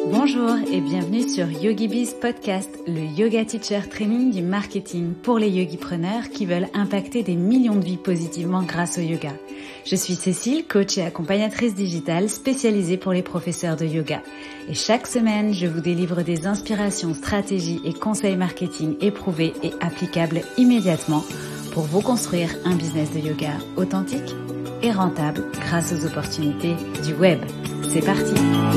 Bonjour et bienvenue sur YogiBiz Podcast, le yoga teacher training du marketing pour les yogipreneurs qui veulent impacter des millions de vies positivement grâce au yoga. Je suis Cécile, coach et accompagnatrice digitale spécialisée pour les professeurs de yoga. Et chaque semaine, je vous délivre des inspirations, stratégies et conseils marketing éprouvés et applicables immédiatement pour vous construire un business de yoga authentique et rentable grâce aux opportunités du web. C'est parti!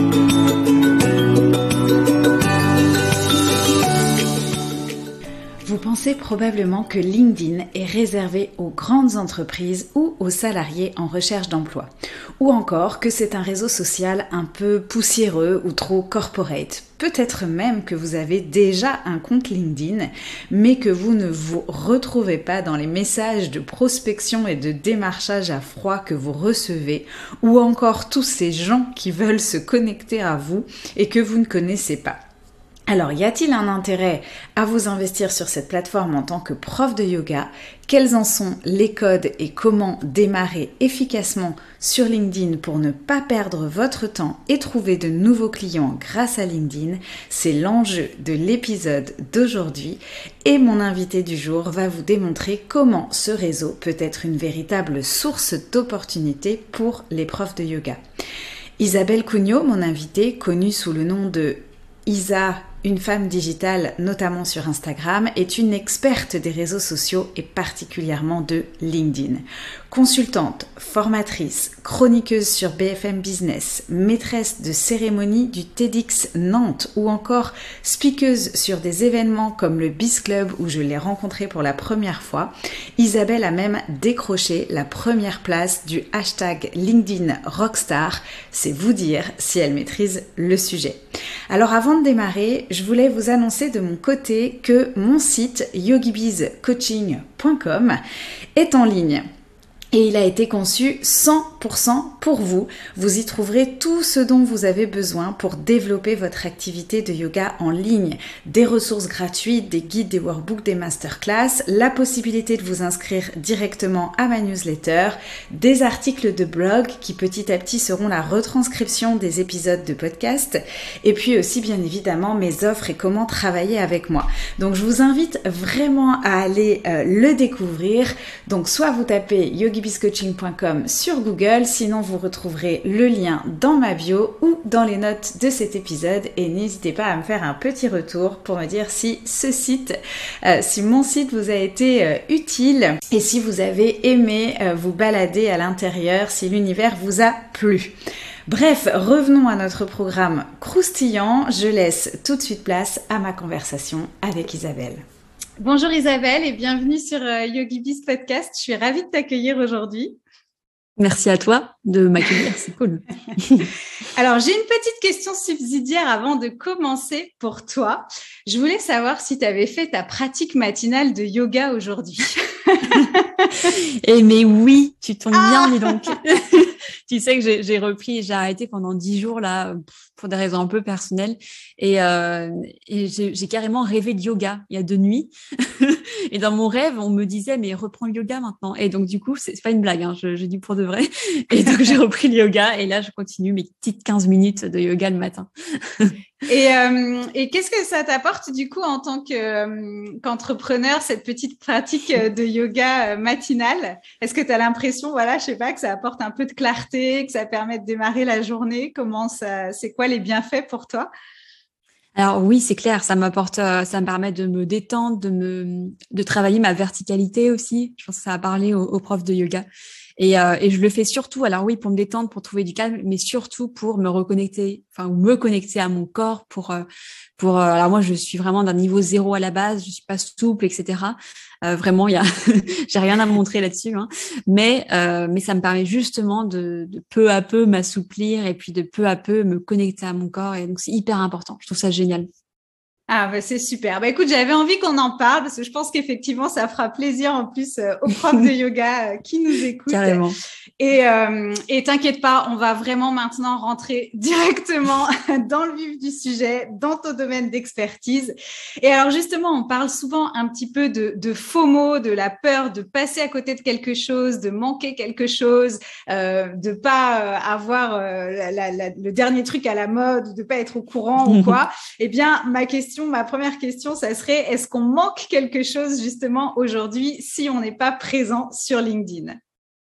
Vous pensez probablement que LinkedIn est réservé aux grandes entreprises ou aux salariés en recherche d'emploi, ou encore que c'est un réseau social un peu poussiéreux ou trop corporate. Peut-être même que vous avez déjà un compte LinkedIn, mais que vous ne vous retrouvez pas dans les messages de prospection et de démarchage à froid que vous recevez, ou encore tous ces gens qui veulent se connecter à vous et que vous ne connaissez pas. Alors, y a-t-il un intérêt à vous investir sur cette plateforme en tant que prof de yoga? Quels en sont les codes et comment démarrer efficacement sur LinkedIn pour ne pas perdre votre temps et trouver de nouveaux clients grâce à LinkedIn? C'est l'enjeu de l'épisode d'aujourd'hui et mon invité du jour va vous démontrer comment ce réseau peut être une véritable source d'opportunités pour les profs de yoga. Isabelle Cugnot, mon invitée, connue sous le nom de Isa, une femme digitale, notamment sur Instagram, est une experte des réseaux sociaux et particulièrement de LinkedIn. Consultante, formatrice, chroniqueuse sur BFM Business, maîtresse de cérémonie du TEDx Nantes ou encore speakeuse sur des événements comme le Biz Club où je l'ai rencontrée pour la première fois, Isabelle a même décroché la première place du hashtag LinkedIn Rockstar. C'est vous dire si elle maîtrise le sujet. Alors avant de démarrer, je voulais vous annoncer de mon côté que mon site yogibizcoaching.com est en ligne. Et il a été conçu 100% pour vous. Vous y trouverez tout ce dont vous avez besoin pour développer votre activité de yoga en ligne. Des ressources gratuites, des guides, des workbooks, des masterclass, la possibilité de vous inscrire directement à ma newsletter, des articles de blog qui petit à petit seront la retranscription des épisodes de podcast, et puis aussi bien évidemment mes offres et comment travailler avec moi. Donc je vous invite vraiment à aller le découvrir. Donc soit vous tapez yogibizcoaching.com sur Google, sinon vous retrouverez le lien dans ma bio ou dans les notes de cet épisode et n'hésitez pas à me faire un petit retour pour me dire si ce site, si mon site vous a été utile et si vous avez aimé vous balader à l'intérieur, si l'univers vous a plu. Bref, revenons à notre programme croustillant. Je laisse tout de suite place à ma conversation avec Isabelle. Bonjour Isabelle et bienvenue sur YogiBiz Podcast. Je suis ravie de t'accueillir aujourd'hui. Merci à toi de m'accueillir, c'est cool. Alors, j'ai une petite question subsidiaire avant de commencer pour toi. Je voulais savoir si tu avais fait ta pratique matinale de yoga aujourd'hui. Eh mais oui, tu tombes bien, dis donc. Tu sais que j'ai arrêté pendant 10 jours là pour des raisons un peu personnelles et j'ai carrément rêvé de yoga il y a 2 nuits. Et dans mon rêve, on me disait mais reprends le yoga maintenant. Et donc du coup, c'est pas une blague, hein, je dis pour de vrai. Et donc j'ai repris le yoga et là je continue mes petites 15 minutes de yoga le matin. Et qu'est-ce que ça t'apporte du coup en tant qu'entrepreneur, cette petite pratique de yoga matinale? Est-ce que tu as l'impression, voilà, je sais pas, que ça apporte un peu de clarté, que ça permet de démarrer la journée? C'est quoi les bienfaits pour toi? Alors oui, c'est clair, ça me permet de me détendre, de travailler ma verticalité aussi. Je pense que ça a parlé aux profs de yoga. Et je le fais surtout, alors oui, pour me détendre, pour trouver du calme, mais surtout pour me reconnecter, ou me connecter à mon corps alors moi, je suis vraiment d'un niveau 0 à la base, je suis pas souple, etc. Vraiment, j'ai rien à me montrer là-dessus, hein. Mais ça me permet justement de peu à peu m'assouplir et puis de peu à peu me connecter à mon corps. Et donc, c'est hyper important. Je trouve ça génial. Ah bah c'est super. Bah écoute, j'avais envie qu'on en parle parce que je pense qu'effectivement ça fera plaisir en plus aux profs de yoga qui nous écoutent. Carrément. Et t'inquiète pas, on va vraiment maintenant rentrer directement dans le vif du sujet, dans ton domaine d'expertise. Et alors justement, on parle souvent un petit peu de FOMO, de la peur de passer à côté de quelque chose, de manquer quelque chose, de pas avoir le dernier truc à la mode, de pas être au courant ou quoi. Eh bien, ma première question, ça serait, est-ce qu'on manque quelque chose justement aujourd'hui si on n'est pas présent sur LinkedIn?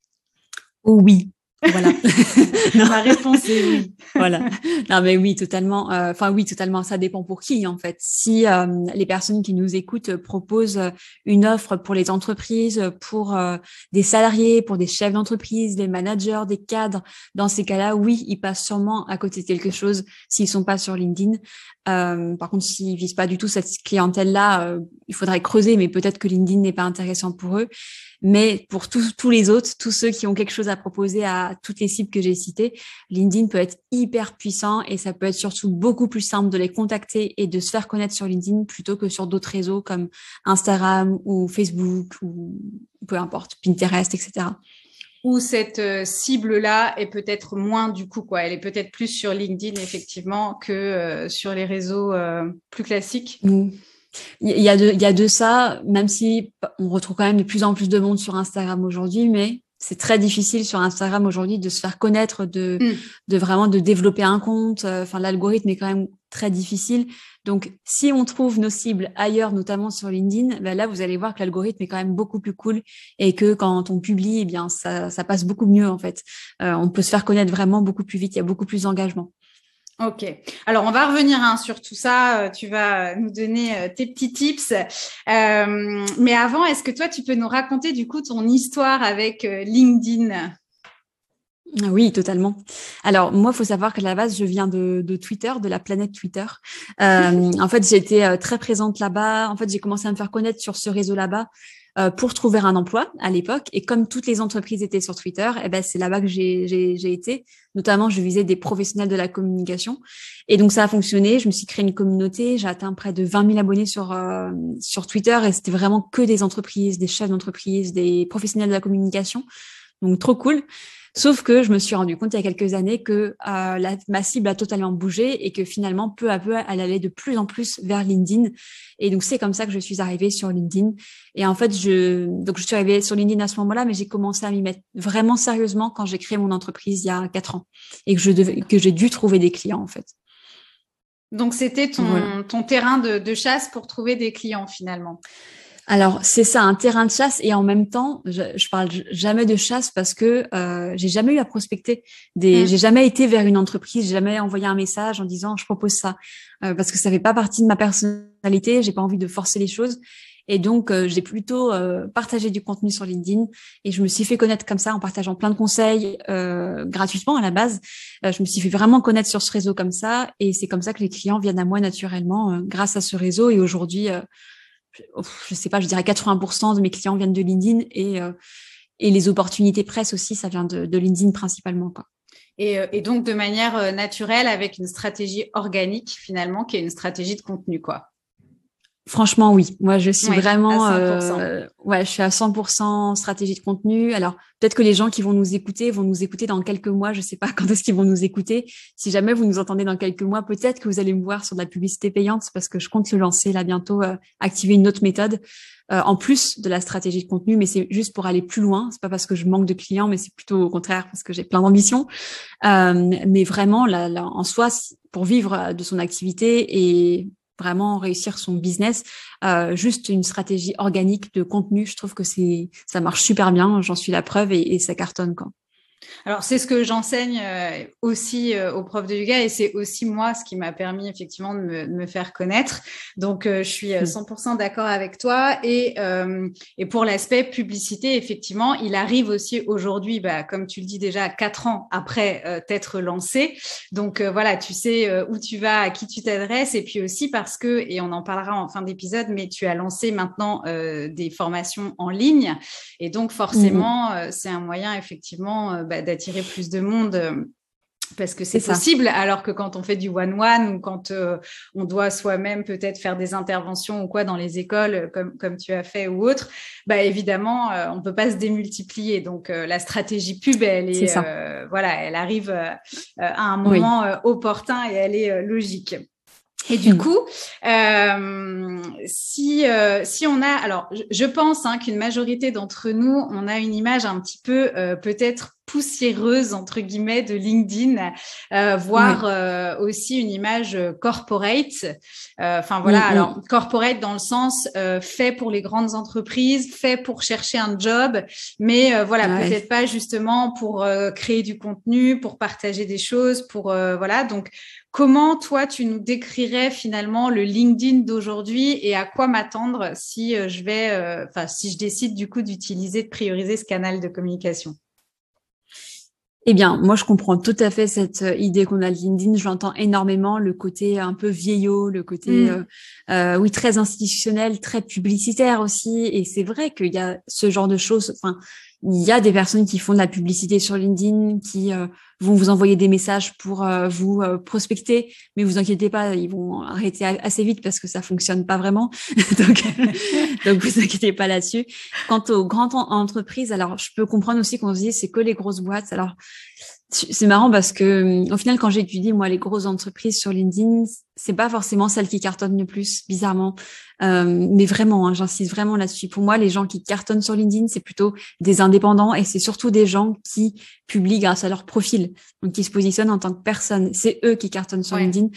Oh oui, voilà. Ma réponse est oui. Voilà. Non, mais oui, totalement. Enfin, oui, totalement. Ça dépend pour qui, en fait. Si les personnes qui nous écoutent proposent une offre pour les entreprises, pour des salariés, pour des chefs d'entreprise, des managers, des cadres, dans ces cas-là, oui, ils passent sûrement à côté de quelque chose s'ils sont pas sur LinkedIn. Par contre, s'ils visent pas du tout cette clientèle-là, il faudrait creuser, mais peut-être que LinkedIn n'est pas intéressant pour eux. Mais pour tous les autres, tous ceux qui ont quelque chose à proposer à toutes les cibles que j'ai citées, LinkedIn peut être hyper puissant et ça peut être surtout beaucoup plus simple de les contacter et de se faire connaître sur LinkedIn plutôt que sur d'autres réseaux comme Instagram ou Facebook ou peu importe, Pinterest, etc. Où cette cible-là est peut-être moins du coup, quoi. Elle est peut-être plus sur LinkedIn, effectivement, que sur les réseaux plus classiques. Il y a de ça, même si on retrouve quand même de plus en plus de monde sur Instagram aujourd'hui, mais c'est très difficile sur Instagram aujourd'hui de se faire connaître, de vraiment de développer un compte. Enfin, l'algorithme est quand même très difficile. Donc, si on trouve nos cibles ailleurs, notamment sur LinkedIn, ben là, vous allez voir que l'algorithme est quand même beaucoup plus cool et que quand on publie, eh bien, ça passe beaucoup mieux, en fait. On peut se faire connaître vraiment beaucoup plus vite. Il y a beaucoup plus d'engagement. Ok. Alors, on va revenir sur tout ça. Tu vas nous donner tes petits tips. Mais avant, est-ce que toi, tu peux nous raconter du coup ton histoire avec LinkedIn? Oui, totalement. Alors, moi, il faut savoir qu'à la base, je viens de Twitter, de la planète Twitter. En fait, j'ai été très présente là-bas. En fait, j'ai commencé à me faire connaître sur ce réseau là-bas pour trouver un emploi à l'époque. Et comme toutes les entreprises étaient sur Twitter, eh ben, c'est là-bas que j'ai été. Notamment, je visais des professionnels de la communication. Et donc, ça a fonctionné. Je me suis créé une communauté. J'ai atteint près de 20 000 abonnés sur Twitter. Et c'était vraiment que des entreprises, des chefs d'entreprise, des professionnels de la communication. Donc, trop cool. Sauf que je me suis rendu compte il y a quelques années que ma cible a totalement bougé et que finalement, peu à peu, elle allait de plus en plus vers LinkedIn. Et donc, c'est comme ça que je suis arrivée sur LinkedIn. Et en fait, je suis arrivée sur LinkedIn à ce moment-là, mais j'ai commencé à m'y mettre vraiment sérieusement quand j'ai créé mon entreprise il y a 4 ans et que j'ai dû trouver des clients, en fait. Donc, c'était ton terrain de chasse pour trouver des clients finalement. Alors, c'est ça, un terrain de chasse et en même temps, je parle jamais de chasse parce que j'ai jamais eu à prospecter. J'ai jamais été vers une entreprise, j'ai jamais envoyé un message en disant je propose ça parce que ça fait pas partie de ma personnalité, j'ai pas envie de forcer les choses et donc j'ai plutôt partagé du contenu sur LinkedIn et je me suis fait connaître comme ça en partageant plein de conseils gratuitement à la base. Je me suis fait vraiment connaître sur ce réseau comme ça et c'est comme ça que les clients viennent à moi naturellement grâce à ce réseau et aujourd'hui je sais pas, je dirais 80% de mes clients viennent de LinkedIn et les opportunités presse aussi, ça vient de LinkedIn principalement, quoi. Et donc de manière naturelle avec une stratégie organique finalement qui est une stratégie de contenu, quoi. Franchement, oui. Moi, je suis vraiment, à 100%. je suis à 100% stratégie de contenu. Alors, peut-être que les gens qui vont nous écouter dans quelques mois. Je sais pas quand est-ce qu'ils vont nous écouter. Si jamais vous nous entendez dans quelques mois, peut-être que vous allez me voir sur de la publicité payante parce que je compte le lancer là bientôt, activer une autre méthode. En plus de la stratégie de contenu, mais c'est juste pour aller plus loin. C'est pas parce que je manque de clients, mais c'est plutôt au contraire parce que j'ai plein d'ambitions. Mais vraiment, en soi, pour vivre de son activité et vraiment réussir son business, juste une stratégie organique de contenu, je trouve que ça marche super bien. J'en suis la preuve et ça cartonne, quoi. Alors, c'est ce que j'enseigne aussi aux profs de yoga et c'est aussi moi ce qui m'a permis effectivement de me faire connaître. Donc, je suis 100% d'accord avec toi. Et pour l'aspect publicité, effectivement, il arrive aussi aujourd'hui, comme tu le dis déjà, 4 ans après t'être lancé. Donc, voilà, tu sais où tu vas, à qui tu t'adresses. Et puis aussi parce que, et on en parlera en fin d'épisode, mais tu as lancé maintenant des formations en ligne. Et donc, forcément, c'est un moyen effectivement d'attirer plus de monde Parce que c'est possible, alors que quand on fait du one-one ou quand on doit soi-même peut-être faire des interventions ou quoi dans les écoles, comme tu as fait ou autre, bah évidemment, on ne peut pas se démultiplier. Donc, la stratégie pub, elle est voilà, elle arrive à un moment opportun et elle est logique. Et du coup, si on a, alors je pense qu'une majorité d'entre nous, on a une image un petit peu peut-être poussiéreuse entre guillemets de LinkedIn, voire aussi une image corporate. Enfin voilà, alors corporate dans le sens fait pour les grandes entreprises, fait pour chercher un job, mais peut-être pas justement pour créer du contenu, pour partager des choses, pour voilà. Donc comment, toi, tu nous décrirais finalement le LinkedIn d'aujourd'hui et à quoi m'attendre si si je décide du coup d'utiliser, de prioriser ce canal de communication? Eh bien, moi, je comprends tout à fait cette idée qu'on a de LinkedIn. Je l'entends énormément, le côté un peu vieillot, le côté, oui, très institutionnel, très publicitaire aussi. Et c'est vrai qu'il y a ce genre de choses. Enfin, il y a des personnes qui font de la publicité sur LinkedIn, qui vont vous envoyer des messages pour vous prospecter, mais vous inquiétez pas, ils vont arrêter assez vite parce que ça fonctionne pas vraiment. donc vous inquiétez pas là-dessus. Quant aux grandes entreprises, alors je peux comprendre aussi qu'on se dit c'est que les grosses boîtes. Alors c'est marrant parce que au final, quand j'étudie moi les grosses entreprises sur LinkedIn, c'est pas forcément celles qui cartonnent le plus, bizarrement. Mais vraiment, j'insiste vraiment là-dessus. Pour moi, les gens qui cartonnent sur LinkedIn, c'est plutôt des indépendants et c'est surtout des gens qui publient grâce à leur profil, donc qui se positionnent en tant que personne. C'est eux qui cartonnent sur LinkedIn.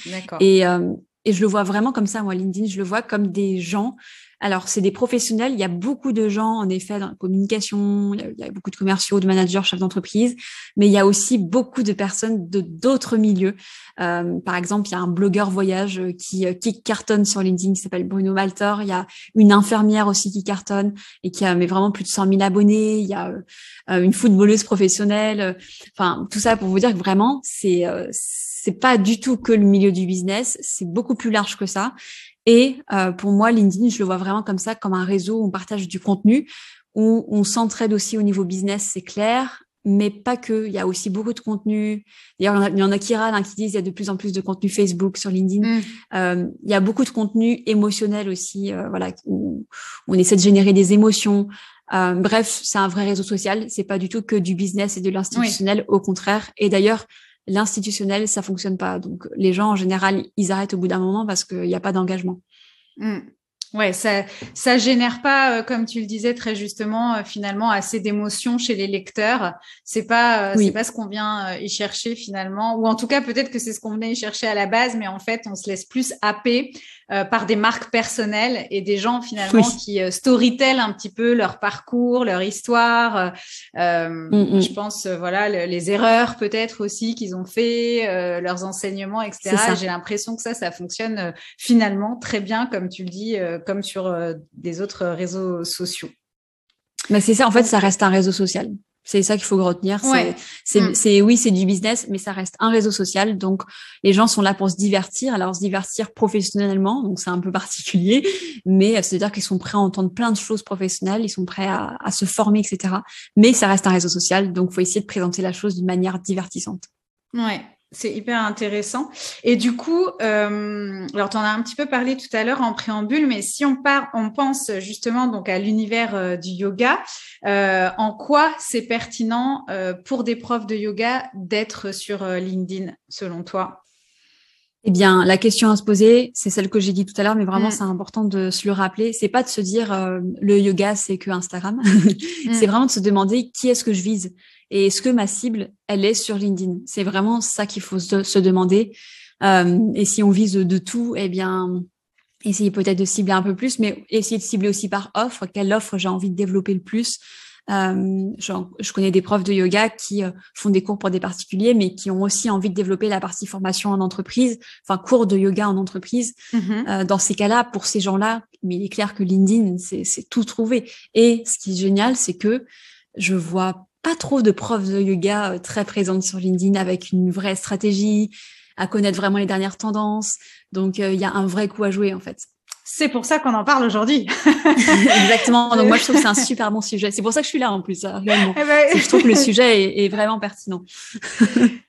Et je le vois vraiment comme ça, moi, LinkedIn, je le vois comme des gens. Alors, c'est des professionnels. Il y a beaucoup de gens, en effet, dans la communication. Il y a beaucoup de commerciaux, de managers, chefs d'entreprise. Mais il y a aussi beaucoup de personnes de d'autres milieux. Par exemple, il y a un blogueur voyage qui cartonne sur LinkedIn, qui s'appelle Bruno Malter. Il y a une infirmière aussi qui cartonne et qui a mais vraiment plus de 100 000 abonnés. Il y a une footballeuse professionnelle. Enfin, tout ça pour vous dire que vraiment, c'est pas du tout que le milieu du business. C'est beaucoup plus large que ça. Et pour moi, LinkedIn, je le vois vraiment comme ça, comme un réseau où on partage du contenu, où on s'entraide aussi au niveau business, c'est clair, mais pas que. Il y a aussi beaucoup de contenu. D'ailleurs, il y en a qui râlent, qui disent il y a de plus en plus de contenu Facebook sur LinkedIn. Il y a beaucoup de contenu émotionnel aussi, où on essaie de générer des émotions. Bref, c'est un vrai réseau social. C'est pas du tout que du business et de l'institutionnel, au contraire. Et d'ailleurs, l'institutionnel, ça fonctionne pas. Donc, les gens, en général, ils arrêtent au bout d'un moment parce qu'il n'y a pas d'engagement. Ouais, ça génère pas, comme tu le disais très justement, finalement assez d'émotions chez les lecteurs. C'est pas ce qu'on vient y chercher finalement, ou en tout cas peut-être que c'est ce qu'on venait y chercher à la base, mais en fait on se laisse plus happer par des marques personnelles et des gens finalement qui storytellent un petit peu leur parcours, leur histoire. Je pense les erreurs peut-être aussi qu'ils ont fait, leurs enseignements, etc. J'ai l'impression que ça fonctionne finalement très bien, comme tu le dis. Comme sur des autres réseaux sociaux. Mais c'est ça, en fait, ça reste un réseau social. C'est ça qu'il faut retenir. C'est du business, mais ça reste un réseau social. Donc, les gens sont là pour se divertir. Alors, se divertir professionnellement, donc c'est un peu particulier, mais c'est-à-dire qu'ils sont prêts à entendre plein de choses professionnelles, ils sont prêts à se former, etc. Mais ça reste un réseau social, donc il faut essayer de présenter la chose d'une manière divertissante. Ouais. C'est hyper intéressant. Et du coup, alors tu en as un petit peu parlé tout à l'heure en préambule, mais si on pense justement donc à l'univers du yoga, en quoi c'est pertinent pour des profs de yoga d'être sur LinkedIn, selon toi? Eh bien, la question à se poser, c'est celle que j'ai dit tout à l'heure, mais vraiment, c'est important de se le rappeler. C'est pas de se dire le yoga, c'est que Instagram. C'est vraiment de se demander qui est-ce que je vise et est-ce que ma cible, elle est sur LinkedIn. C'est vraiment ça qu'il faut se demander. Et si on vise de tout, eh bien, essayer peut-être de cibler un peu plus, mais essayer de cibler aussi par offre. Quelle offre j'ai envie de développer le plus? Je connais des profs de yoga qui font des cours pour des particuliers, mais qui ont aussi envie de développer la partie formation en entreprise, enfin cours de yoga en entreprise. Dans ces cas-là, pour ces gens-là, mais il est clair que LinkedIn, c'est tout trouvé. Et ce qui est génial, c'est que je vois pas trop de profs de yoga très présentes sur LinkedIn avec une vraie stratégie, à connaître vraiment les dernières tendances. Donc, il y a un vrai coup à jouer, en fait. C'est pour ça qu'on en parle aujourd'hui. Exactement. Donc moi, je trouve que c'est un super bon sujet. C'est pour ça que je suis là en plus, réellement. Je trouve que le sujet est vraiment pertinent.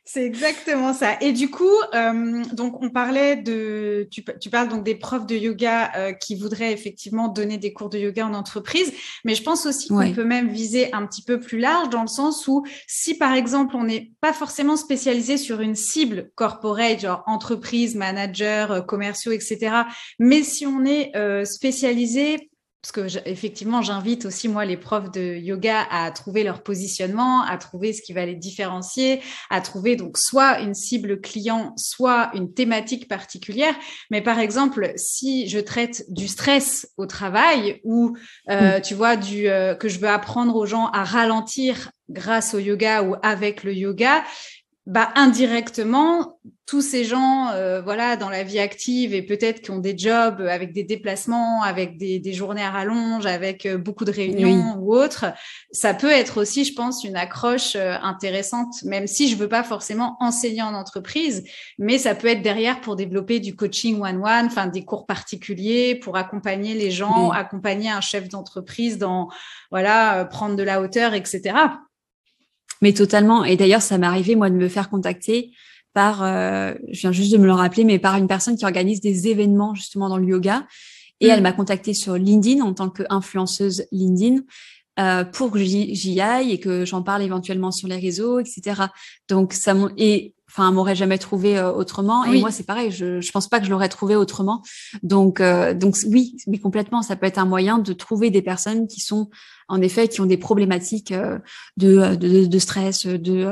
C'est exactement ça. Et du coup, donc on parlait tu parles donc des profs de yoga qui voudraient effectivement donner des cours de yoga en entreprise, mais je pense aussi qu'on peut même viser un petit peu plus large dans le sens où si par exemple on n'est pas forcément spécialisé sur une cible corporate, genre entreprise, manager, commerciaux, etc., mais si on est spécialisé parce que effectivement, j'invite aussi moi les profs de yoga à trouver leur positionnement, à trouver ce qui va les différencier, à trouver donc soit une cible client, soit une thématique particulière. Mais par exemple, si je traite du stress au travail ou tu vois que je veux apprendre aux gens à ralentir grâce au yoga ou avec le yoga, bah indirectement tous ces gens voilà dans la vie active et peut-être qui ont des jobs avec des déplacements, avec des journées à rallonge, avec beaucoup de réunions ou autres, ça peut être aussi je pense une accroche intéressante, même si je veux pas forcément enseigner en entreprise, mais ça peut être derrière pour développer du coaching one-one, enfin des cours particuliers pour accompagner les gens, accompagner un chef d'entreprise dans voilà prendre de la hauteur, etc. Mais totalement. Et d'ailleurs, ça m'est arrivé, moi, de me faire contacter par, je viens juste de me le rappeler, mais par une personne qui organise des événements justement dans le yoga. Et elle m'a contactée sur LinkedIn en tant qu'influenceuse LinkedIn pour que j'y aille et que j'en parle éventuellement sur les réseaux, etc. Donc, elle m'aurait jamais trouvé autrement. Oui. Et moi, c'est pareil. Je pense pas que je l'aurais trouvé autrement. Donc oui, mais complètement, ça peut être un moyen de trouver des personnes qui sont, en effet, qui ont des problématiques de stress,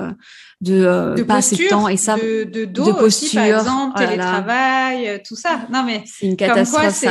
de pas assez de temps et ça, de dos de posture, aussi, par exemple, télétravail, tout ça. Non mais c'est une catastrophe. Comme quoi,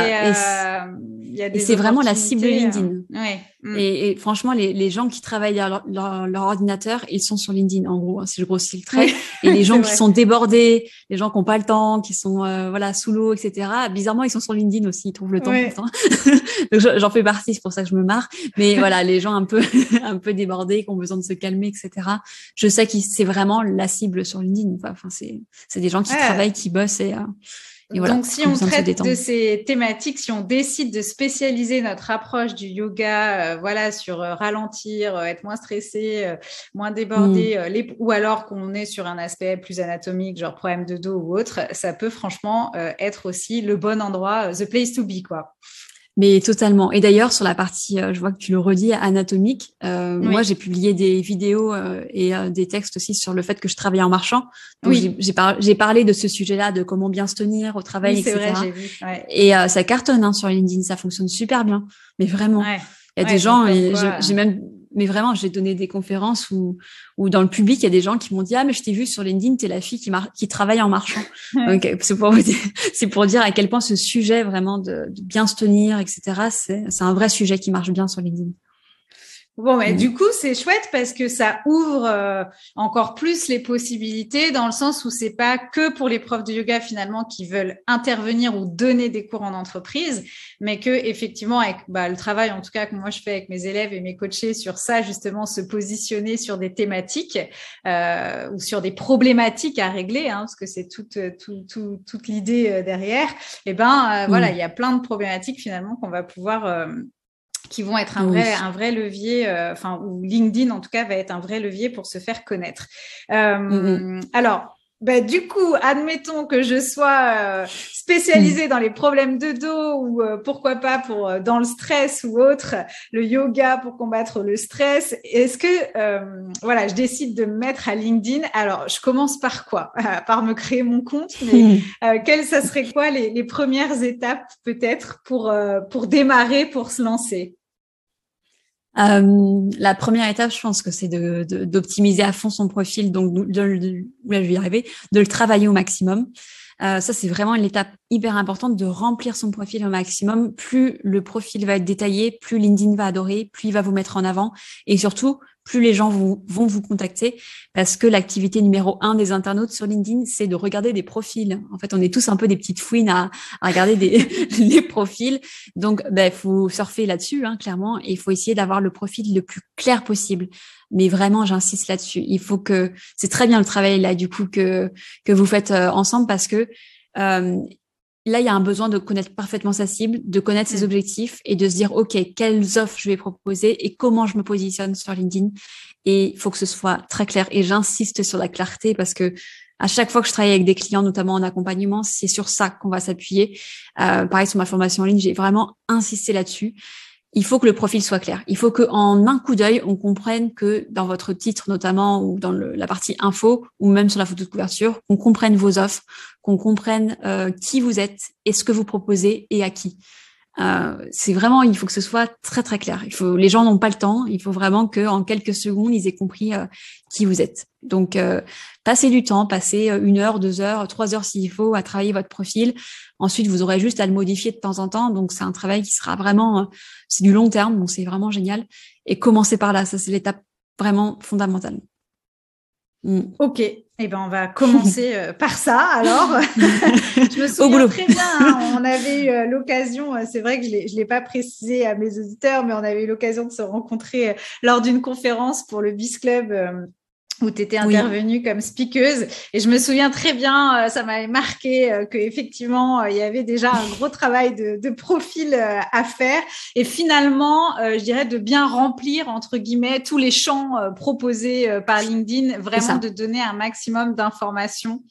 c'est vraiment la cible LinkedIn. Ouais. Et franchement, les gens qui travaillent derrière leur ordinateur, ils sont sur LinkedIn, en gros, si je grossis le trait. Et les gens qui sont débordés, les gens qui n'ont pas le temps, qui sont sous l'eau, etc. Bizarrement, ils sont sur LinkedIn aussi, ils trouvent le temps pourtant. Donc j'en fais partie, c'est pour ça que je me marre. Mais voilà, les gens un peu débordés, qui ont besoin de se calmer, etc. Je sais que c'est vraiment la cible sur LinkedIn. Enfin, c'est des gens qui travaillent, qui bossent et voilà, donc, si on traite de ces thématiques, si on décide de spécialiser notre approche du yoga, voilà, sur ralentir, être moins stressé, moins débordé, ou alors qu'on est sur un aspect plus anatomique, genre problème de dos ou autre, ça peut franchement être aussi le bon endroit, the place to be, quoi. Mais totalement. Et d'ailleurs, sur la partie, je vois que tu le redis, anatomique, moi, j'ai publié des vidéos et des textes aussi sur le fait que je travaillais en marchant. Donc, j'ai parlé de ce sujet-là, de comment bien se tenir au travail, etc. C'est vrai, j'ai vu. Et ça cartonne sur LinkedIn, ça fonctionne super bien. Mais vraiment, il y a des gens, et j'ai même... Mais vraiment, j'ai donné des conférences où dans le public, il y a des gens qui m'ont dit « Ah, mais je t'ai vu sur LinkedIn, t'es la fille qui travaille en marchant. » Donc, c'est pour dire à quel point ce sujet vraiment de bien se tenir, etc., c'est un vrai sujet qui marche bien sur LinkedIn. Bon, mais du coup, c'est chouette parce que ça ouvre encore plus les possibilités dans le sens où c'est pas que pour les profs de yoga finalement qui veulent intervenir ou donner des cours en entreprise, mais que effectivement avec le travail en tout cas que moi je fais avec mes élèves et mes coachés sur ça justement se positionner sur des thématiques ou sur des problématiques à régler, parce que c'est toute l'idée derrière. Et voilà, il y a plein de problématiques finalement qu'on va pouvoir qui vont être un vrai levier, où LinkedIn, en tout cas, va être un vrai levier pour se faire connaître. Alors, du coup, admettons que je sois spécialisée dans les problèmes de dos ou pourquoi pas dans le stress ou autre, le yoga pour combattre le stress. Est-ce que, je décide de me mettre à LinkedIn. Alors, je commence par quoi? Par me créer mon compte, mais ça serait quoi les premières étapes peut-être pour démarrer, pour se lancer? La première étape, je pense que c'est d'optimiser à fond son profil, donc je vais y arriver, de le travailler au maximum. Ça, c'est vraiment une étape hyper importante de remplir son profil au maximum. Plus le profil va être détaillé, plus LinkedIn va adorer, plus il va vous mettre en avant et surtout, plus les gens vont vous contacter parce que l'activité numéro 1 des internautes sur LinkedIn, c'est de regarder des profils. En fait, on est tous un peu des petites fouines à regarder les profils. Donc, faut surfer là-dessus, clairement, et il faut essayer d'avoir le profil le plus clair possible. Mais vraiment, j'insiste là-dessus. Il faut que c'est très bien le travail là, du coup, que vous faites ensemble parce que là, il y a un besoin de connaître parfaitement sa cible, de connaître ses objectifs et de se dire, OK, quelles offres je vais proposer et comment je me positionne sur LinkedIn. Et il faut que ce soit très clair. Et j'insiste sur la clarté parce que à chaque fois que je travaille avec des clients, notamment en accompagnement, c'est sur ça qu'on va s'appuyer. Pareil, sur ma formation en ligne, j'ai vraiment insisté là-dessus. Il faut que le profil soit clair. Il faut qu'en un coup d'œil, on comprenne que dans votre titre notamment ou dans la partie info ou même sur la photo de couverture, qu'on comprenne vos offres, qu'on comprenne qui vous êtes et ce que vous proposez et à qui. C'est vraiment, il faut que ce soit très très clair. Les gens n'ont pas le temps. Il faut vraiment qu'en quelques secondes, ils aient compris qui vous êtes. Donc, passez du temps, passez 1 heure, 2 heures, 3 heures s'il faut à travailler votre profil. Ensuite, vous aurez juste à le modifier de temps en temps. Donc, c'est un travail qui sera vraiment, c'est du long terme, donc c'est vraiment génial. Et commencez par là, ça c'est l'étape vraiment fondamentale. Ok, eh ben on va commencer par ça alors. Je me souviens très bien, hein, on avait eu l'occasion, c'est vrai que je l'ai pas précisé à mes auditeurs, mais on avait eu l'occasion de se rencontrer lors d'une conférence pour le Biz Club où tu étais intervenue comme speakeuse. Et je me souviens très bien, ça m'avait marqué qu'effectivement, il y avait déjà un gros travail de profil à faire. Et finalement, je dirais de bien remplir, entre guillemets, tous les champs proposés par LinkedIn, vraiment de donner un maximum d'informations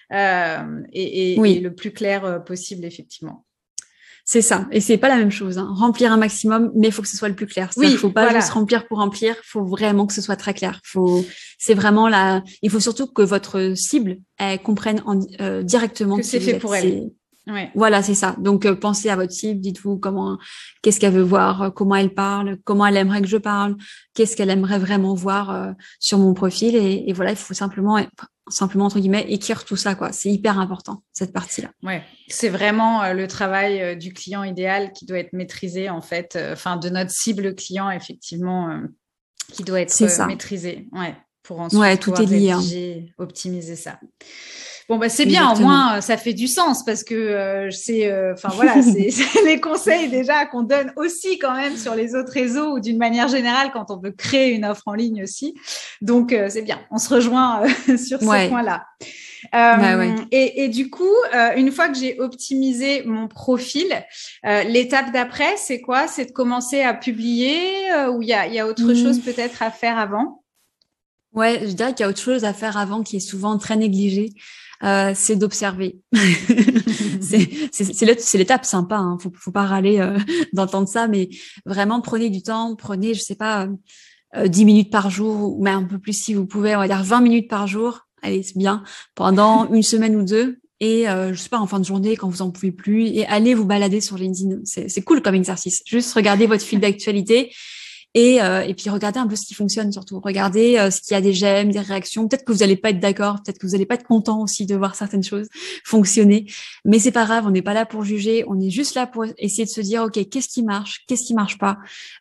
et le plus clair possible, effectivement. C'est ça. Et c'est pas la même chose, hein. Remplir un maximum, mais il faut que ce soit le plus clair. Il faut pas juste remplir pour remplir. Il faut vraiment que ce soit très clair. C'est vraiment il faut surtout que votre cible, elle comprenne directement que c'est fait pour elle. Ouais. Voilà, c'est ça. Donc, pensez à votre cible. Dites-vous qu'est-ce qu'elle veut voir, comment elle parle, comment elle aimerait que je parle, qu'est-ce qu'elle aimerait vraiment voir sur mon profil. Et voilà, il faut simplement entre guillemets écrire tout ça, quoi. C'est hyper important, cette partie-là. Ouais, c'est vraiment le travail du client idéal qui doit être maîtrisé, en fait, de notre cible client, effectivement, qui doit être maîtrisé. Ouais, pour ensuite tout pouvoir est lié, rédiger, optimiser ça. Bon, bah, c'est bien, au moins, ça fait du sens parce que c'est les conseils déjà qu'on donne aussi quand même sur les autres réseaux ou d'une manière générale quand on veut créer une offre en ligne aussi. Donc, c'est bien, on se rejoint sur ce point-là. Et du coup, une fois que j'ai optimisé mon profil, l'étape d'après, c'est quoi? C'est de commencer à publier ou il y a autre chose peut-être à faire avant? Ouais, je dirais qu'il y a autre chose à faire avant qui est souvent très négligée. C'est d'observer. c'est l'étape sympa, hein. Faut pas râler d'entendre ça, mais vraiment prenez du temps, prenez, je sais pas, 10 minutes par jour, ou même un peu plus si vous pouvez, on va dire 20 minutes par jour. Allez, c'est bien, pendant 1 semaine ou 2. Et je sais pas, en fin de journée, quand vous en pouvez plus, et allez vous balader sur LinkedIn. C'est cool comme exercice. Juste regardez votre fil d'actualité. Et puis regardez un peu ce qui fonctionne surtout. Regardez ce qu'il y a des j'aime, des réactions. Peut-être que vous n'allez pas être d'accord, peut-être que vous n'allez pas être content aussi de voir certaines choses fonctionner. Mais c'est pas grave, on n'est pas là pour juger. On est juste là pour essayer de se dire, ok, qu'est-ce qui marche pas,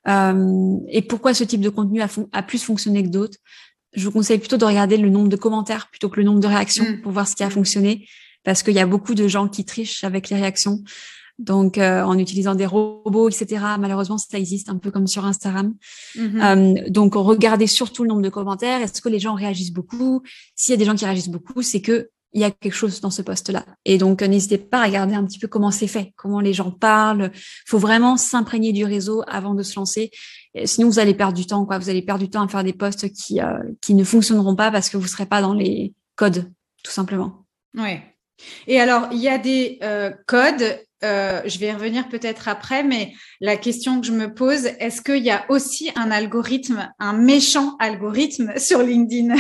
et pourquoi ce type de contenu a plus fonctionné que d'autres. Je vous conseille plutôt de regarder le nombre de commentaires plutôt que le nombre de réactions pour voir ce qui a fonctionné, parce qu'il y a beaucoup de gens qui trichent avec les réactions. Donc, en utilisant des robots, etc. Malheureusement, ça existe un peu comme sur Instagram. Donc, regardez surtout le nombre de commentaires. Est-ce que les gens réagissent beaucoup? S'il y a des gens qui réagissent beaucoup, c'est que il y a quelque chose dans ce post-là. Et donc, n'hésitez pas à regarder un petit peu comment c'est fait, comment les gens parlent. Faut vraiment s'imprégner du réseau avant de se lancer. Sinon, vous allez perdre du temps, quoi. Vous allez perdre du temps à faire des posts qui ne fonctionneront pas parce que vous serez pas dans les codes, tout simplement. Ouais. Et alors, il y a des codes. Je vais y revenir peut-être après, mais la question que je me pose, est-ce qu'il y a aussi un algorithme, un méchant algorithme sur LinkedIn?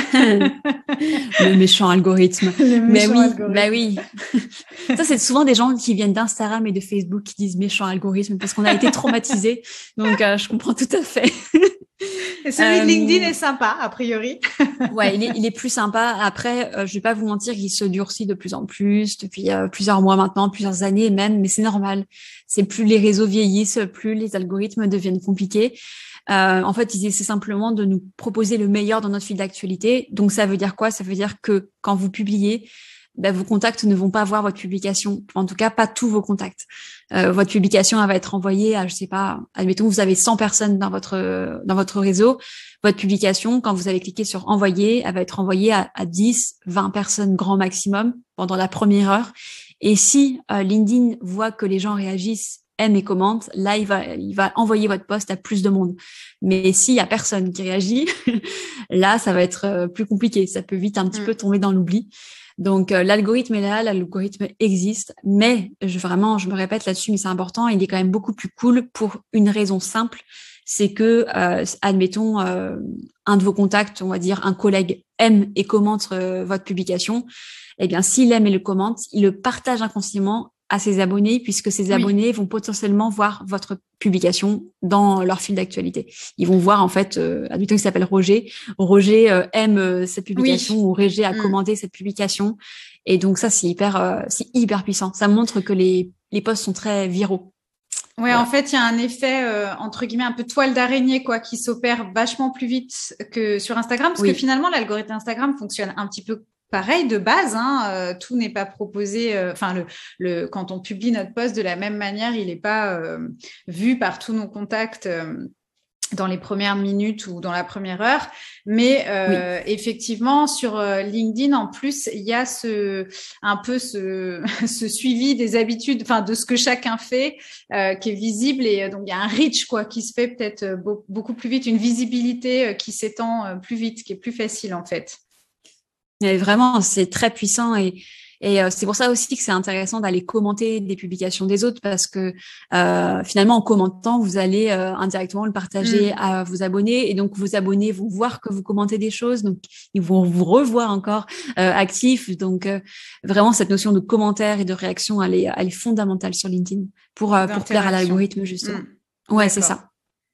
Le méchant algorithme. Bah oui. Ça, c'est souvent des gens qui viennent d'Instagram et de Facebook qui disent méchant algorithme parce qu'on a été traumatisés. Donc, je comprends tout à fait. Et celui de LinkedIn est sympa, a priori. Ouais, il est plus sympa. Après, je vais pas vous mentir, il se durcit de plus en plus depuis plusieurs mois maintenant, plusieurs années même, mais c'est normal. C'est plus les réseaux vieillissent, plus les algorithmes deviennent compliqués. En fait, ils essaient simplement de nous proposer le meilleur dans notre fil d'actualité. Donc, ça veut dire quoi? Ça veut dire que quand vous publiez, vos contacts ne vont pas voir votre publication. En tout cas, pas tous vos contacts. Votre publication, elle va être envoyée à, je sais pas, admettons, vous avez 100 personnes dans votre réseau. Votre publication, quand vous allez cliquer sur envoyer, elle va être envoyée à 10, 20 personnes grand maximum pendant la première heure. Et si LinkedIn voit que les gens réagissent, aiment et commentent, là, il va envoyer votre post à plus de monde. Mais s'il y a personne qui réagit, là, ça va être plus compliqué. Ça peut vite un petit peu tomber dans l'oubli. Donc, l'algorithme est là, l'algorithme existe, mais je me répète là-dessus, mais c'est important, il est quand même beaucoup plus cool pour une raison simple, c'est que, admettons, un de vos contacts, on va dire un collègue, aime et commente votre publication, eh bien, s'il aime et le commente, il le partage inconsciemment à ses abonnés, puisque ses abonnés vont potentiellement voir votre publication dans leur fil d'actualité. Ils vont voir, en fait, admettons qu'il s'appelle Roger. Roger aime cette publication ou Roger a commenté cette publication. Et donc ça, c'est hyper puissant. Ça montre que les posts sont très viraux. Ouais, voilà. En fait, il y a un effet, entre guillemets, un peu toile d'araignée, quoi, qui s'opère vachement plus vite que sur Instagram, parce que finalement, l'algorithme Instagram fonctionne un petit peu pareil de base, hein, tout n'est pas proposé. Enfin, quand on publie notre post de la même manière, il n'est pas vu par tous nos contacts dans les premières minutes ou dans la première heure. Mais effectivement, sur LinkedIn, en plus, il y a ce suivi des habitudes, enfin de ce que chacun fait, qui est visible. Et donc, il y a un reach, quoi, qui se fait peut-être beaucoup plus vite, une visibilité qui s'étend plus vite, qui est plus facile, en fait. Mais vraiment, c'est très puissant et c'est pour ça aussi que c'est intéressant d'aller commenter des publications des autres parce que finalement, en commentant, vous allez indirectement le partager à vos abonnés et donc vos abonnés vont voir que vous commentez des choses, donc ils vont vous revoir encore actifs. Donc vraiment, cette notion de commentaire et de réaction, elle est fondamentale sur LinkedIn pour plaire à l'algorithme justement. Ouais, c'est ça.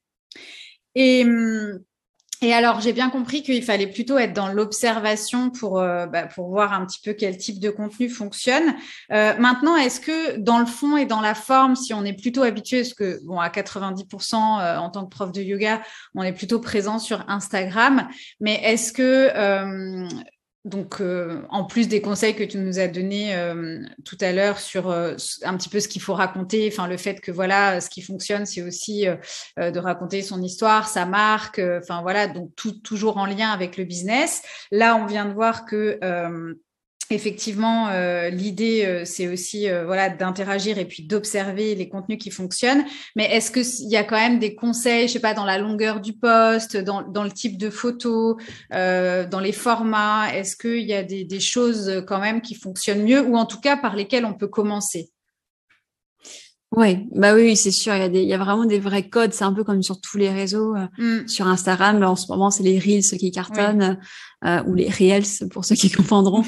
Et alors, j'ai bien compris qu'il fallait plutôt être dans l'observation pour voir un petit peu quel type de contenu fonctionne. Maintenant, est-ce que dans le fond et dans la forme, si on est plutôt habitué, parce que bon, à 90% en tant que prof de yoga, on est plutôt présent sur Instagram, mais est-ce que donc, en plus des conseils que tu nous as donnés tout à l'heure sur un petit peu ce qu'il faut raconter, enfin le fait que voilà, ce qui fonctionne, c'est aussi de raconter son histoire, sa marque, enfin voilà, donc toujours en lien avec le business. Là, on vient de voir que effectivement, l'idée, c'est aussi voilà, d'interagir et puis d'observer les contenus qui fonctionnent. Mais est-ce qu'il y a quand même des conseils, je sais pas, dans la longueur du post, dans le type de photo, dans les formats? Est-ce qu'il y a des choses quand même qui fonctionnent mieux ou en tout cas par lesquelles on peut commencer? Ouais, bah oui, c'est sûr. Il y a vraiment des vrais codes. C'est un peu comme sur tous les réseaux. Sur Instagram, en ce moment, c'est les Reels qui cartonnent, ou les Reels pour ceux qui comprendront.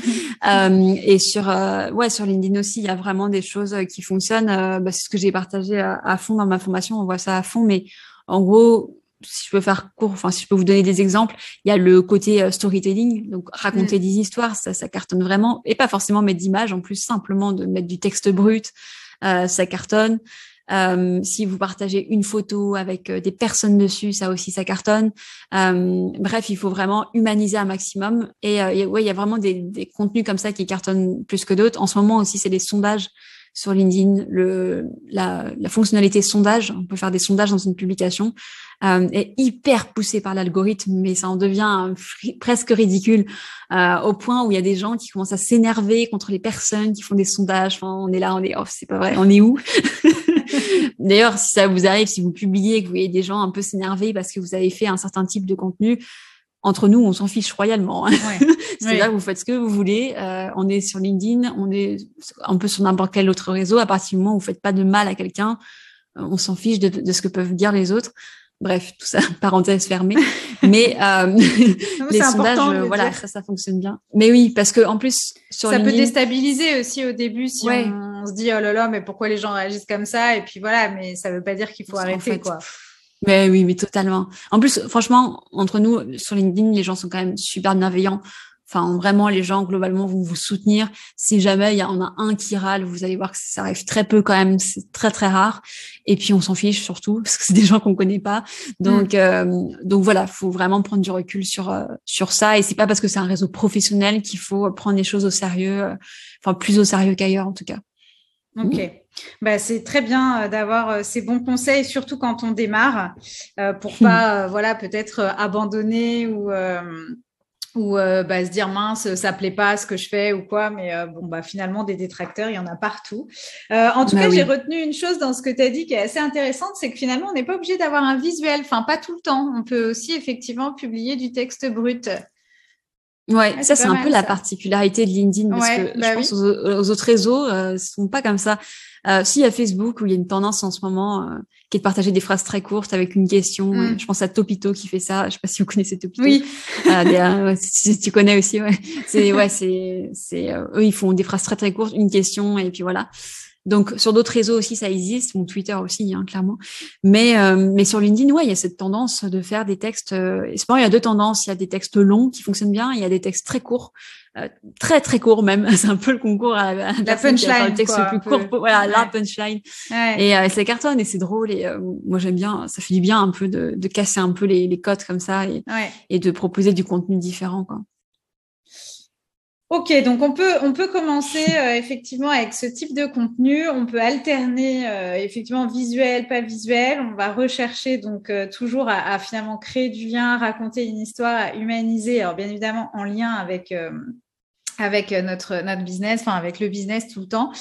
Et sur LinkedIn aussi, il y a vraiment des choses qui fonctionnent. C'est ce que j'ai partagé à fond dans ma formation. On voit ça à fond, mais en gros, si je peux faire court, enfin si je peux vous donner des exemples, il y a le côté storytelling, donc raconter des histoires, ça cartonne vraiment, et pas forcément mettre d'images, en plus simplement de mettre du texte brut. Ça cartonne. Si vous partagez une photo avec des personnes dessus, ça aussi, ça cartonne. Bref, il faut vraiment humaniser un maximum. Et il y a vraiment des contenus comme ça qui cartonnent plus que d'autres. En ce moment aussi, c'est les sondages sur LinkedIn. La fonctionnalité sondage, on peut faire des sondages dans une publication, est hyper poussée par l'algorithme, mais ça en devient presque ridicule, au point où il y a des gens qui commencent à s'énerver contre les personnes qui font des sondages. Enfin, on est là, c'est pas vrai, on est où? D'ailleurs, si ça vous arrive, si vous publiez et que vous voyez des gens un peu s'énerver parce que vous avez fait un certain type de contenu, entre nous, on s'en fiche royalement. C'est-à-dire que vous faites ce que vous voulez. On est sur LinkedIn, on est un peu sur n'importe quel autre réseau. À partir du moment où vous faites pas de mal à quelqu'un, on s'en fiche de ce que peuvent dire les autres. Bref, tout ça, parenthèse fermée. Mais les sondages, voilà, ça fonctionne bien. Mais oui, parce que en plus sur LinkedIn, peut déstabiliser aussi au début si on se dit oh là là, mais pourquoi les gens réagissent comme ça? Et puis voilà, mais ça veut pas dire qu'il faut arrêter, quoi. Mais oui, mais totalement. En plus, franchement, entre nous, sur LinkedIn, les gens sont quand même super bienveillants. Enfin, vraiment, les gens, globalement, vont vous soutenir. Si jamais il y en a un qui râle, vous allez voir que ça arrive très peu quand même. C'est très, très rare. Et puis, on s'en fiche surtout parce que c'est des gens qu'on connaît pas. Donc voilà, faut vraiment prendre du recul sur ça. Et c'est pas parce que c'est un réseau professionnel qu'il faut prendre les choses au sérieux, enfin, plus au sérieux qu'ailleurs, en tout cas. Ok. C'est très bien d'avoir ces bons conseils, surtout quand on démarre, pour pas, peut-être abandonner ou se dire mince, ça plaît pas ce que je fais ou quoi, mais finalement des détracteurs, il y en a partout. En tout cas, j'ai retenu une chose dans ce que tu as dit qui est assez intéressante, c'est que finalement, on n'est pas obligé d'avoir un visuel, enfin pas tout le temps. On peut aussi effectivement publier du texte brut. Ouais, ça c'est un peu la particularité de LinkedIn parce que je pense aux autres réseaux sont pas comme ça. Si, il y a Facebook où il y a une tendance en ce moment qui est de partager des phrases très courtes avec une question. Je pense à Topito qui fait ça. Je sais pas si vous connaissez Topito. Oui. Si tu connais aussi, ouais. Eux ils font des phrases très très courtes, une question et puis voilà. Donc sur d'autres réseaux aussi ça existe, mon Twitter aussi clairement. Mais sur LinkedIn, ouais, il y a cette tendance de faire des textes. Il y a deux tendances. Il y a des textes longs qui fonctionnent bien, il y a des textes très courts, très très courts même. C'est un peu le concours à la punchline, le texte quoi, le plus court. Voilà, la punchline. Ouais. Et ça cartonne et c'est drôle. Et moi j'aime bien. Ça fait du bien un peu de casser un peu les codes comme ça et de proposer du contenu différent, quoi. Ok, donc on peut commencer effectivement avec ce type de contenu. On peut alterner effectivement visuel, pas visuel. On va rechercher donc toujours à finalement créer du lien, raconter une histoire, à humaniser. Alors bien évidemment en lien avec notre business, enfin avec le business tout le temps.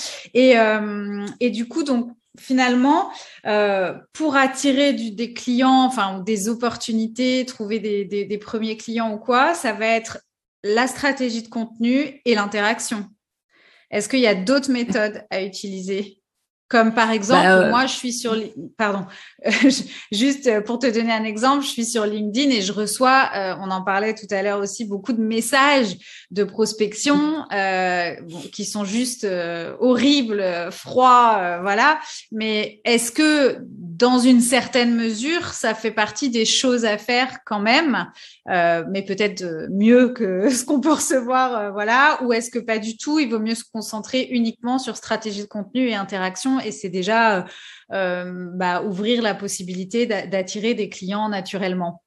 Et du coup donc finalement, pour attirer des clients, enfin des opportunités, trouver des premiers clients ou quoi, ça va être la stratégie de contenu et l'interaction. Est-ce qu'il y a d'autres méthodes à utiliser? Comme par exemple, moi, je suis sur... Pardon, juste pour te donner un exemple, je suis sur LinkedIn et je reçois, on en parlait tout à l'heure aussi, beaucoup de messages de prospection qui sont juste horribles, froids, voilà. Mais est-ce que, dans une certaine mesure, ça fait partie des choses à faire quand même, mais peut-être mieux que ce qu'on peut recevoir, voilà. Ou est-ce que pas du tout, il vaut mieux se concentrer uniquement sur stratégie de contenu et interaction et c'est déjà ouvrir la possibilité d'attirer des clients naturellement.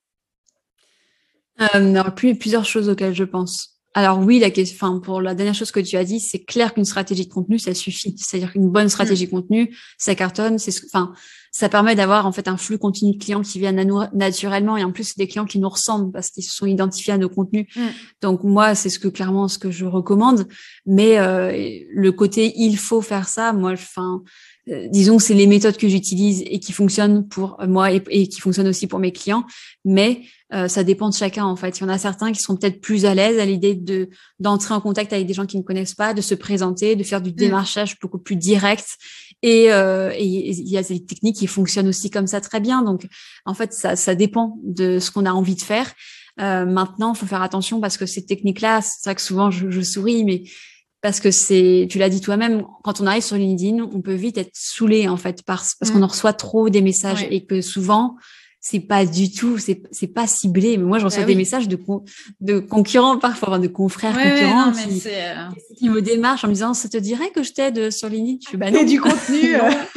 Alors, plusieurs choses auxquelles je pense. Alors oui, pour la dernière chose que tu as dit, c'est clair qu'une stratégie de contenu, ça suffit. C'est-à-dire qu'une bonne stratégie de contenu, ça cartonne. Ça permet d'avoir en fait un flux continu de clients qui viennent à nous naturellement et en plus c'est des clients qui nous ressemblent parce qu'ils se sont identifiés à nos contenus. Donc moi, c'est clairement ce que je recommande. Mais le côté il faut faire ça, moi, disons que c'est les méthodes que j'utilise et qui fonctionnent pour moi et qui fonctionnent aussi pour mes clients. Mais ça dépend de chacun en fait. Il y en a certains qui sont peut-être plus à l'aise à l'idée d'entrer en contact avec des gens qui ne connaissent pas, de se présenter, de faire du démarchage beaucoup plus direct. Et il y a des techniques qui fonctionnent aussi comme ça très bien. Donc en fait, ça dépend de ce qu'on a envie de faire. Maintenant, il faut faire attention parce que ces techniques-là, c'est vrai que souvent je souris, mais parce que tu l'as dit toi-même, quand on arrive sur LinkedIn, on peut vite être saoulé en fait parce qu'on en reçoit trop des messages et que souvent c'est pas du tout, c'est pas ciblé. Mais moi, je reçois des messages de concurrents parfois, de confrères concurrents qui me démarchent en me disant, ça te dirait que je t'aide sur LinkedIn? Je fais, non. Et du contenu.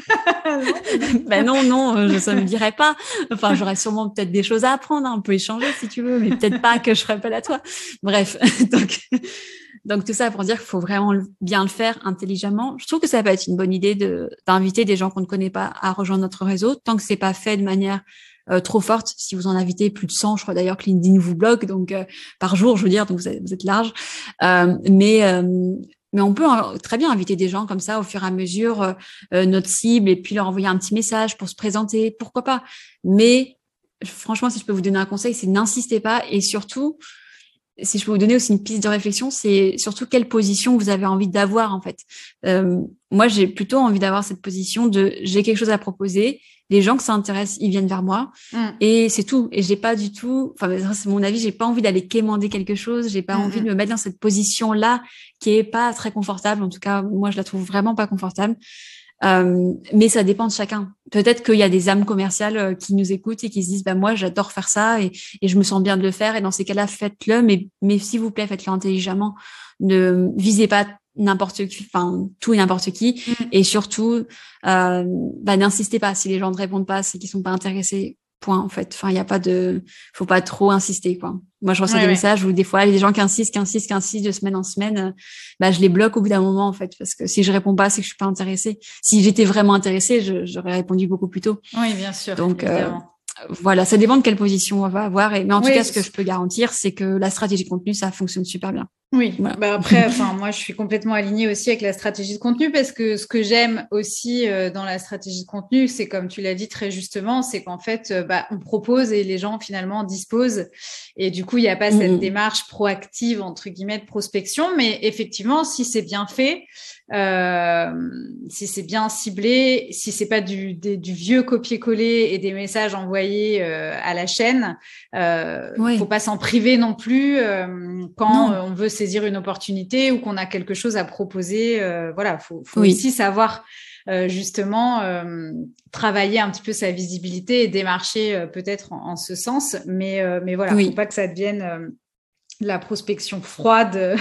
Non, ça me dirait pas. Enfin, j'aurais sûrement peut-être des choses à apprendre. On peut échanger si tu veux, mais peut-être pas que je ferais appel à toi. Bref, donc tout ça pour dire qu'il faut vraiment bien le faire intelligemment. Je trouve que ça peut être une bonne idée d'inviter des gens qu'on ne connaît pas à rejoindre notre réseau, tant que c'est pas fait de manière trop forte. Si vous en invitez plus de 100, je crois d'ailleurs que LinkedIn vous bloque, donc par jour, je veux dire, donc vous êtes large. Mais on peut très bien inviter des gens comme ça au fur et à mesure, notre cible, et puis leur envoyer un petit message pour se présenter, pourquoi pas. Mais franchement, si je peux vous donner un conseil, c'est n'insistez pas et surtout, si je peux vous donner aussi une piste de réflexion, c'est surtout quelle position vous avez envie d'avoir en fait. Moi, j'ai plutôt envie d'avoir cette position de j'ai quelque chose à proposer, les gens que ça intéresse, ils viennent vers moi et c'est tout. Et j'ai pas du tout, enfin c'est mon avis, j'ai pas envie d'aller quémander quelque chose, j'ai pas envie de me mettre dans cette position-là qui est pas très confortable. En tout cas, moi, je la trouve vraiment pas confortable. Mais ça dépend de chacun. Peut-être qu'il y a des âmes commerciales qui nous écoutent et qui se disent moi j'adore faire ça et je me sens bien de le faire et dans ces cas-là faites-le, mais s'il vous plaît faites-le intelligemment, ne visez pas n'importe qui, enfin tout et n'importe qui et surtout n'insistez pas. Si les gens ne répondent pas, c'est qu'ils sont pas intéressés, point en fait. Enfin faut pas trop insister quoi. Moi je reçois des messages où des fois il y a des gens qui insistent de semaine en semaine, je les bloque au bout d'un moment en fait parce que si je réponds pas c'est que je suis pas intéressée. Si j'étais vraiment intéressée, j'aurais répondu beaucoup plus tôt. Oui, bien sûr. Donc évidemment. Voilà, ça dépend de quelle position on va avoir. Mais en tout Oui, cas, ce que je peux garantir, c'est que la stratégie de contenu, ça fonctionne super bien. oui. Voilà. Bah après, moi, je suis complètement alignée aussi avec la stratégie de contenu parce que ce que j'aime aussi dans la stratégie de contenu, c'est comme tu l'as dit très justement, c'est qu'en fait, on propose et les gens finalement disposent. Et du coup, il n'y a pas cette démarche proactive, entre guillemets, de prospection. Mais effectivement, si c'est bien fait, si c'est bien ciblé, si c'est pas du vieux copier-coller et des messages envoyés à la chaîne, faut pas s'en priver non plus quand on veut saisir une opportunité ou qu'on a quelque chose à proposer. Voilà, faut aussi savoir justement travailler un petit peu sa visibilité et démarcher peut-être en ce sens. Mais voilà, faut pas que ça devienne la prospection froide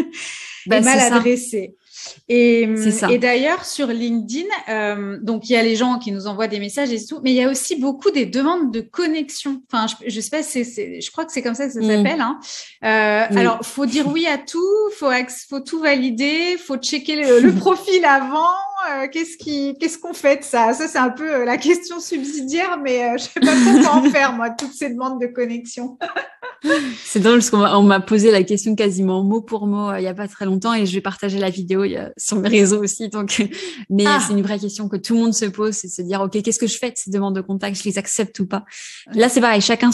et mal adressée. Et d'ailleurs, sur LinkedIn, donc il y a les gens qui nous envoient des messages et tout, mais il y a aussi beaucoup des demandes de connexion. Enfin, je sais pas, je crois que c'est comme ça que ça s'appelle. Hein. Alors, faut dire oui à tout, faut tout valider, faut checker le profil avant. Qu'est-ce qu'on fait de ça? Ça, c'est un peu la question subsidiaire, mais je sais pas trop quoi en faire, moi, toutes ces demandes de connexion. C'est drôle parce qu'on m'a posé la question quasiment mot pour mot il y a pas très longtemps et je vais partager la vidéo sur mes réseaux aussi. Donc, mais c'est une vraie question que tout le monde se pose, c'est de se dire ok, qu'est-ce que je fais de ces demandes de contact, je les accepte ou pas. Là, c'est pareil, chacun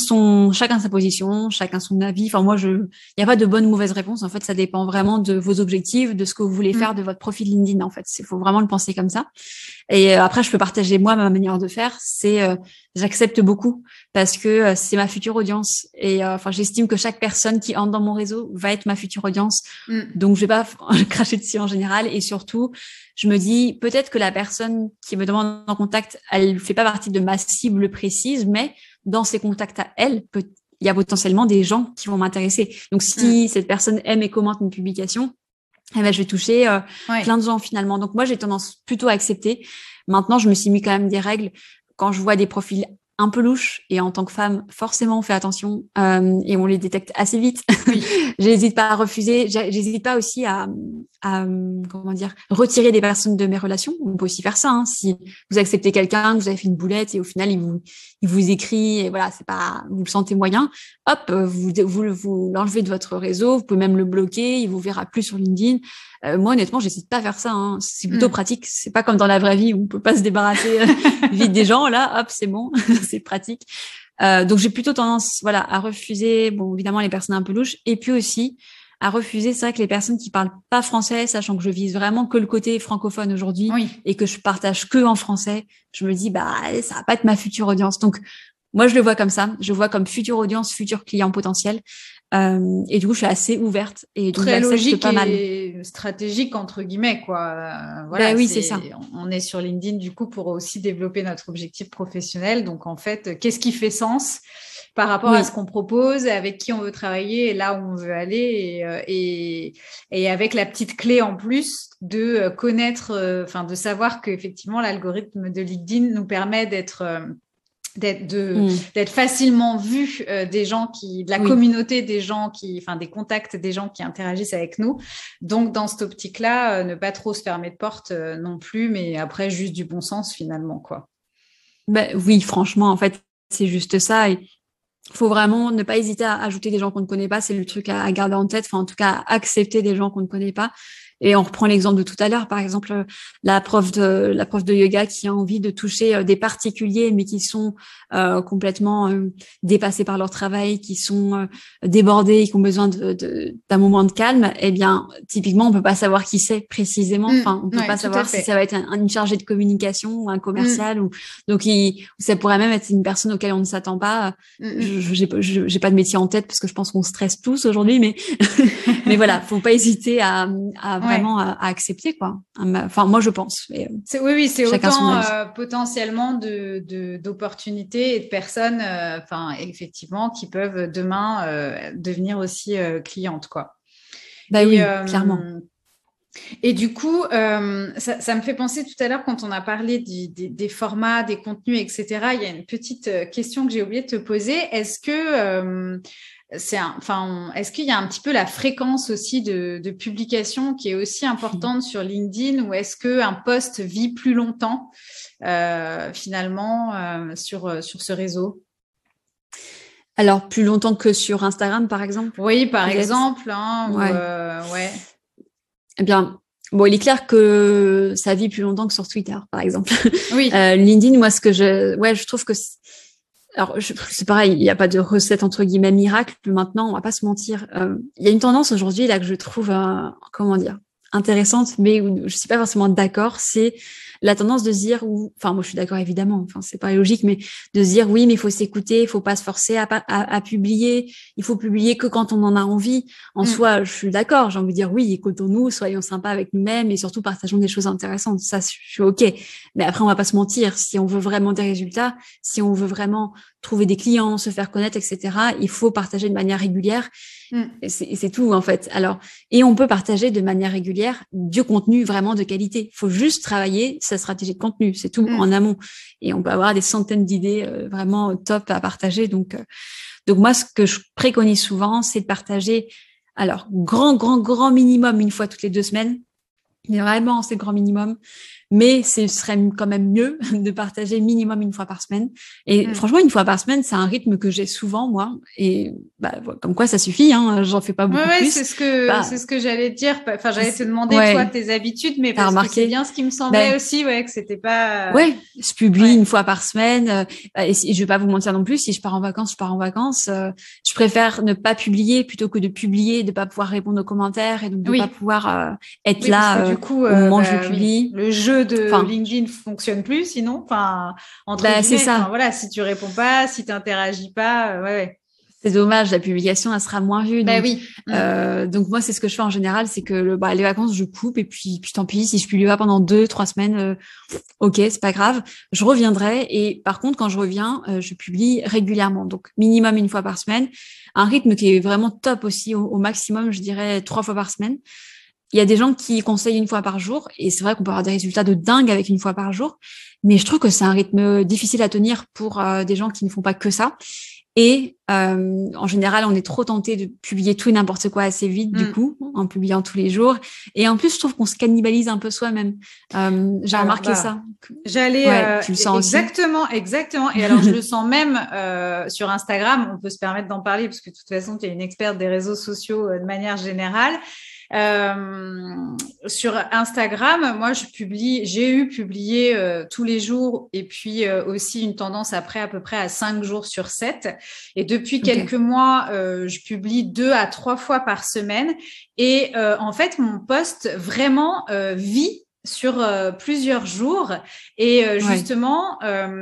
sa position, chacun son avis. Enfin, moi, il n'y a pas de bonne ou mauvaise réponse. En fait, ça dépend vraiment de vos objectifs, de ce que vous voulez faire, de votre profil LinkedIn. En fait, il faut vraiment le penser comme ça. Et après, je peux partager moi ma manière de faire. C'est j'accepte beaucoup parce que c'est ma future audience et j'estime que chaque personne qui entre dans mon réseau va être ma future audience. Donc je vais pas cracher dessus en général et surtout je me dis peut-être que la personne qui me demande en contact, elle fait pas partie de ma cible précise, mais dans ses contacts à elle, il y a potentiellement des gens qui vont m'intéresser. Donc si cette personne aime et commente une publication, je vais toucher plein de gens finalement. Donc moi j'ai tendance plutôt à accepter. Maintenant je me suis mis quand même des règles quand je vois des profils un peu louches et en tant que femme forcément on fait attention et on les détecte assez vite. J'hésite pas à refuser, j'hésite pas aussi à comment dire retirer des personnes de mes relations. On peut aussi faire ça hein. Si vous acceptez quelqu'un, que vous avez fait une boulette et au final il vous écrit et voilà, c'est pas, vous le sentez moyen, hop, vous l'enlevez de votre réseau, vous pouvez même le bloquer, il vous verra plus sur LinkedIn. Moi honnêtement j'hésite pas à faire ça hein. C'est plutôt pratique, c'est pas comme dans la vraie vie où on peut pas se débarrasser vite des gens, là hop c'est bon. C'est pratique. Donc j'ai plutôt tendance à refuser bon évidemment les personnes un peu louches et puis aussi à refuser c'est vrai que les personnes qui parlent pas français, sachant que je vise vraiment que le côté francophone aujourd'hui et que je partage que en français, je me dis ça va pas être ma future audience. Donc moi je le vois comme ça, je vois comme future audience, futur client potentiel. Et du coup, je suis assez ouverte et donc très logique pas mal. Et stratégique entre guillemets quoi. Voilà, oui, c'est ça. On est sur LinkedIn du coup pour aussi développer notre objectif professionnel. Donc en fait, qu'est-ce qui fait sens par rapport à ce qu'on propose, avec qui on veut travailler et là où on veut aller et avec la petite clé en plus de connaître, de savoir qu'effectivement l'algorithme de LinkedIn nous permet d'être facilement vu des gens de la communauté des gens des contacts des gens qui interagissent avec nous. Donc, dans cette optique-là, ne pas trop se fermer de porte non plus, mais après, juste du bon sens finalement, quoi. Oui, franchement, en fait, c'est juste ça. Et faut vraiment ne pas hésiter à ajouter des gens qu'on ne connaît pas. C'est le truc à garder en tête. Enfin, en tout cas, accepter des gens qu'on ne connaît pas. Et on reprend l'exemple de tout à l'heure, par exemple, la prof de yoga qui a envie de toucher des particuliers, mais qui sont complètement dépassés par leur travail, qui sont débordés, qui ont besoin d'un moment de calme. Eh bien, typiquement, on peut pas savoir qui c'est précisément. Enfin, on peut pas savoir si ça va être une chargée de communication ou un commercial ou ça pourrait même être une personne auquel on ne s'attend pas. J'ai pas de métier en tête parce que je pense qu'on stresse tous aujourd'hui, mais mais voilà, faut pas hésiter à vraiment à accepter quoi. Enfin moi je pense. C'est autant potentiellement d'opportunités et de personnes effectivement qui peuvent demain devenir aussi clientes quoi. Clairement. Et du coup, ça me fait penser tout à l'heure quand on a parlé des formats, des contenus, etc. Il y a une petite question que j'ai oublié de te poser. Est-ce que est-ce qu'il y a un petit peu la fréquence aussi de publication qui est aussi importante sur LinkedIn ou est-ce qu'un post vit plus longtemps finalement sur ce réseau? Alors, plus longtemps que sur Instagram, par exemple? Oui, par peut-être. exemple, hein, Ouais. ouais. Eh bien, bon, il est clair que ça vit plus longtemps que sur Twitter, par exemple. Oui. LinkedIn, moi, je trouve que alors, c'est pareil, il n'y a pas de recette entre guillemets miracle. Maintenant, on va pas se mentir. Il y a une tendance aujourd'hui là que je trouve, comment dire, intéressante, mais où je suis pas forcément d'accord. C'est la tendance de se dire, enfin, moi, je suis d'accord évidemment. Enfin, c'est pas logique, mais de se dire oui, mais il faut s'écouter, il faut pas se forcer à publier. Il faut publier que quand on en a envie. En Mm. soi, je suis d'accord. J'ai envie de dire oui, écoutons-nous, soyons sympas avec nous-mêmes et surtout partageons des choses intéressantes. Ça, je suis ok. Mais après, on va pas se mentir. Si on veut vraiment des résultats, si on veut vraiment trouver des clients, se faire connaître, etc. Il faut partager de manière régulière. Mm. Et c'est tout, en fait. Alors, et on peut partager de manière régulière du contenu vraiment de qualité. Il faut juste travailler sa stratégie de contenu. C'est tout Mm. en amont. Et on peut avoir des centaines d'idées vraiment top à partager. Donc moi, ce que je préconise souvent, c'est de partager, alors, grand minimum une fois toutes les 2 semaines. Mais vraiment, c'est le grand minimum. Mais ce serait quand même mieux de partager minimum une fois par semaine. Et Mm. franchement, une fois par semaine, c'est un rythme que j'ai souvent, moi. Et comme quoi, ça suffit, hein, j'en fais pas Ouais, beaucoup ouais, plus. c'est Bah, ce que j'allais te dire. Enfin, j'allais te demander, toi, ouais, tes habitudes, mais t'as parce que c'est remarqué. bien ce qui me semblait Ben, aussi, ouais, que c'était pas, ouais, je publie ouais. une fois par semaine. Et je vais pas vous mentir non plus, si je pars en vacances, je pars en vacances. Je préfère ne pas publier plutôt que de publier, de pas pouvoir répondre aux commentaires et donc de pas Oui. pouvoir être Oui, parce que là du coup, au moment où je bah oui, publie. le jeu de Enfin, LinkedIn fonctionne plus, sinon, enfin, entre bah, c'est guillemets, enfin ça. voilà, si tu réponds pas, si tu n'interagis pas, ouais, ouais. C'est dommage, la publication, elle sera moins vue. Bah Donc, oui. Mm. donc moi, c'est ce que je fais en général, c'est que les vacances, je coupe et puis tant pis, si je publie pas pendant 2, 3 semaines, ok, c'est pas grave. Je reviendrai. Et par contre, quand je reviens, je publie régulièrement. Donc, minimum une fois par semaine. Un rythme qui est vraiment top aussi, au maximum, je dirais 3 fois par semaine. Il y a des gens qui conseillent une fois par jour, et c'est vrai qu'on peut avoir des résultats de dingue avec une fois par jour, mais je trouve que c'est un rythme difficile à tenir pour des gens qui ne font pas que ça. Et en général, on est trop tenté de publier tout et n'importe quoi assez vite, du Mm. coup, en publiant tous les jours. Et en plus, je trouve qu'on se cannibalise un peu soi-même. J'ai Alors, remarqué bah, ça. j'allais Ouais, tu le sens aussi. exactement, exactement. Et alors, je le sens même sur Instagram. On peut se permettre d'en parler parce que de toute façon, tu es une experte des réseaux sociaux de manière générale. Sur Instagram, moi, j'ai eu publié tous les jours et puis aussi une tendance après à peu près à 5 jours sur 7. Et depuis quelques Ok. mois, je publie 2 à 3 fois par semaine. Et en fait, mon post vraiment vit sur plusieurs jours et Ouais. justement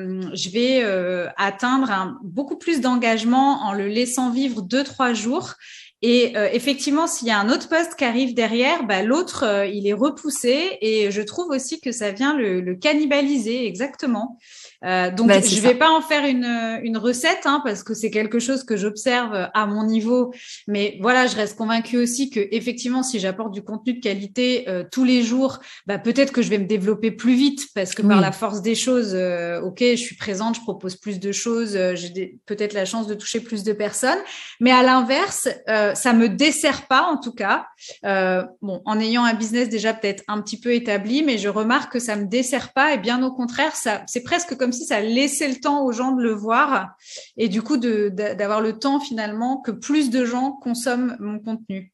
je vais atteindre beaucoup plus d'engagement en le laissant vivre 2, 3 jours et effectivement s'il y a un autre poste qui arrive derrière bah, l'autre il est repoussé et je trouve aussi que ça vient le cannibaliser exactement donc C'est je vais ça. pas en faire une recette hein, parce que c'est quelque chose que j'observe à mon niveau mais voilà je reste convaincue aussi que effectivement si j'apporte du contenu de qualité tous les jours bah, peut-être que je vais me développer plus vite parce que par la Oui. force des choses, ok, je suis présente, je propose plus de choses, peut-être la chance de toucher plus de personnes. Mais à l'inverse, ça me dessert pas en tout cas. Bon, en ayant un business déjà peut-être un petit peu établi, mais je remarque que ça me dessert pas et bien au contraire, c'est presque comme si ça laissait le temps aux gens de le voir et du coup d'avoir le temps finalement que plus de gens consomment mon contenu.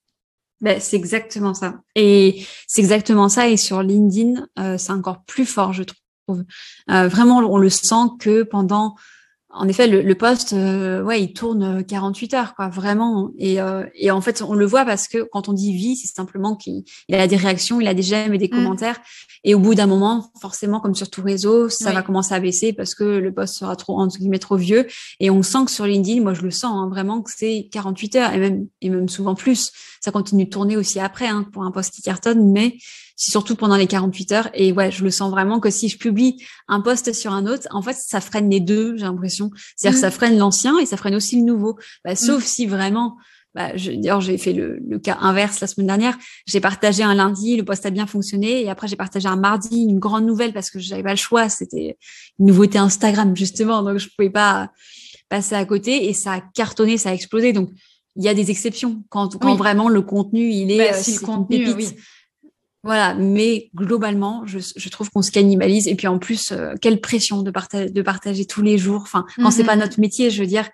C'est exactement ça. Et c'est exactement ça. Et sur LinkedIn, c'est encore plus fort, je trouve. Vraiment, on le sent que pendant en effet, le poste, ouais, il tourne 48 heures, quoi, vraiment. Et en fait, on le voit parce que quand on dit vie, c'est simplement qu'il a des réactions, il a des j'aime et des Mm, commentaires. Et au bout d'un moment, forcément, comme sur tout réseau, ça va oui. commencer à baisser parce que le poste sera trop, entre guillemets, trop vieux. Et on sent que sur LinkedIn, moi, je le sens, hein, vraiment que c'est 48 heures et même souvent plus. Ça continue de tourner aussi après, hein, pour un poste qui cartonne, mais c'est surtout pendant les 48 heures. Et ouais, je le sens vraiment que si je publie un post sur un autre, en fait, ça freine les deux, j'ai l'impression. C'est-à-dire que ça Mm, freine l'ancien et ça freine aussi le nouveau. Sauf mm, si vraiment, d'ailleurs, j'ai fait le cas inverse la semaine dernière. J'ai partagé un lundi, le post a bien fonctionné. Et après, j'ai partagé un mardi, une grande nouvelle parce que j'avais pas le choix. C'était une nouveauté Instagram, justement. Donc, je pouvais pas passer à côté et ça a cartonné, ça a explosé. Donc, il y a des exceptions quand oui. vraiment le contenu, Bah, si le c'est une contenu, pépite. oui. Voilà, mais globalement, je trouve qu'on se cannibalise. Et puis en plus, quelle pression de partager tous les jours. Enfin, quand c'est pas notre métier, je veux dire,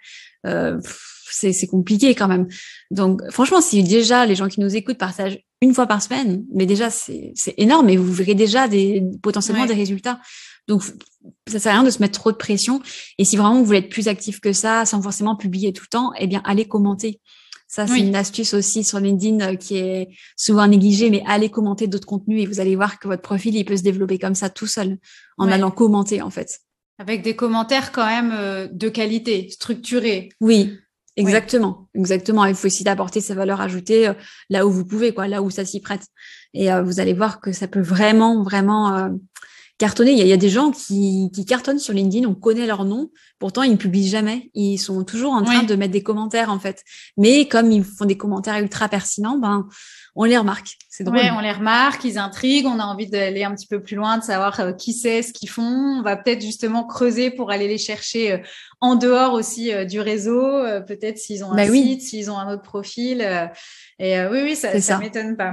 c'est compliqué quand même. Donc, franchement, si déjà les gens qui nous écoutent partagent une fois par semaine, mais déjà c'est énorme. Et vous verrez déjà potentiellement des résultats. Donc, ça sert à rien de se mettre trop de pression. Et si vraiment vous voulez être plus actif que ça, sans forcément publier tout le temps, eh bien, allez commenter. Ça, c'est une astuce aussi sur LinkedIn qui est souvent négligée, mais allez commenter d'autres contenus et vous allez voir que votre profil, il peut se développer comme ça tout seul, en allant commenter, en fait. Avec des commentaires quand même de qualité, structurés. Oui, exactement. Exactement. Il faut essayer d'apporter sa valeur ajoutée là où vous pouvez, quoi, là où ça s'y prête. Et vous allez voir que ça peut vraiment, vraiment cartonner. Il y a des gens qui cartonnent sur LinkedIn, on connaît leur nom, pourtant ils ne publient jamais. Ils sont toujours en train de mettre des commentaires, en fait. Mais comme ils font des commentaires ultra pertinents, ben, on les remarque. C'est drôle. Ouais, on les remarque, ils intriguent, on a envie d'aller un petit peu plus loin, de savoir qui c'est, ce qu'ils font. On va peut-être justement creuser pour aller les chercher en dehors aussi du réseau, peut-être s'ils ont un site, s'ils ont un autre profil. Oui, ça m'étonne pas.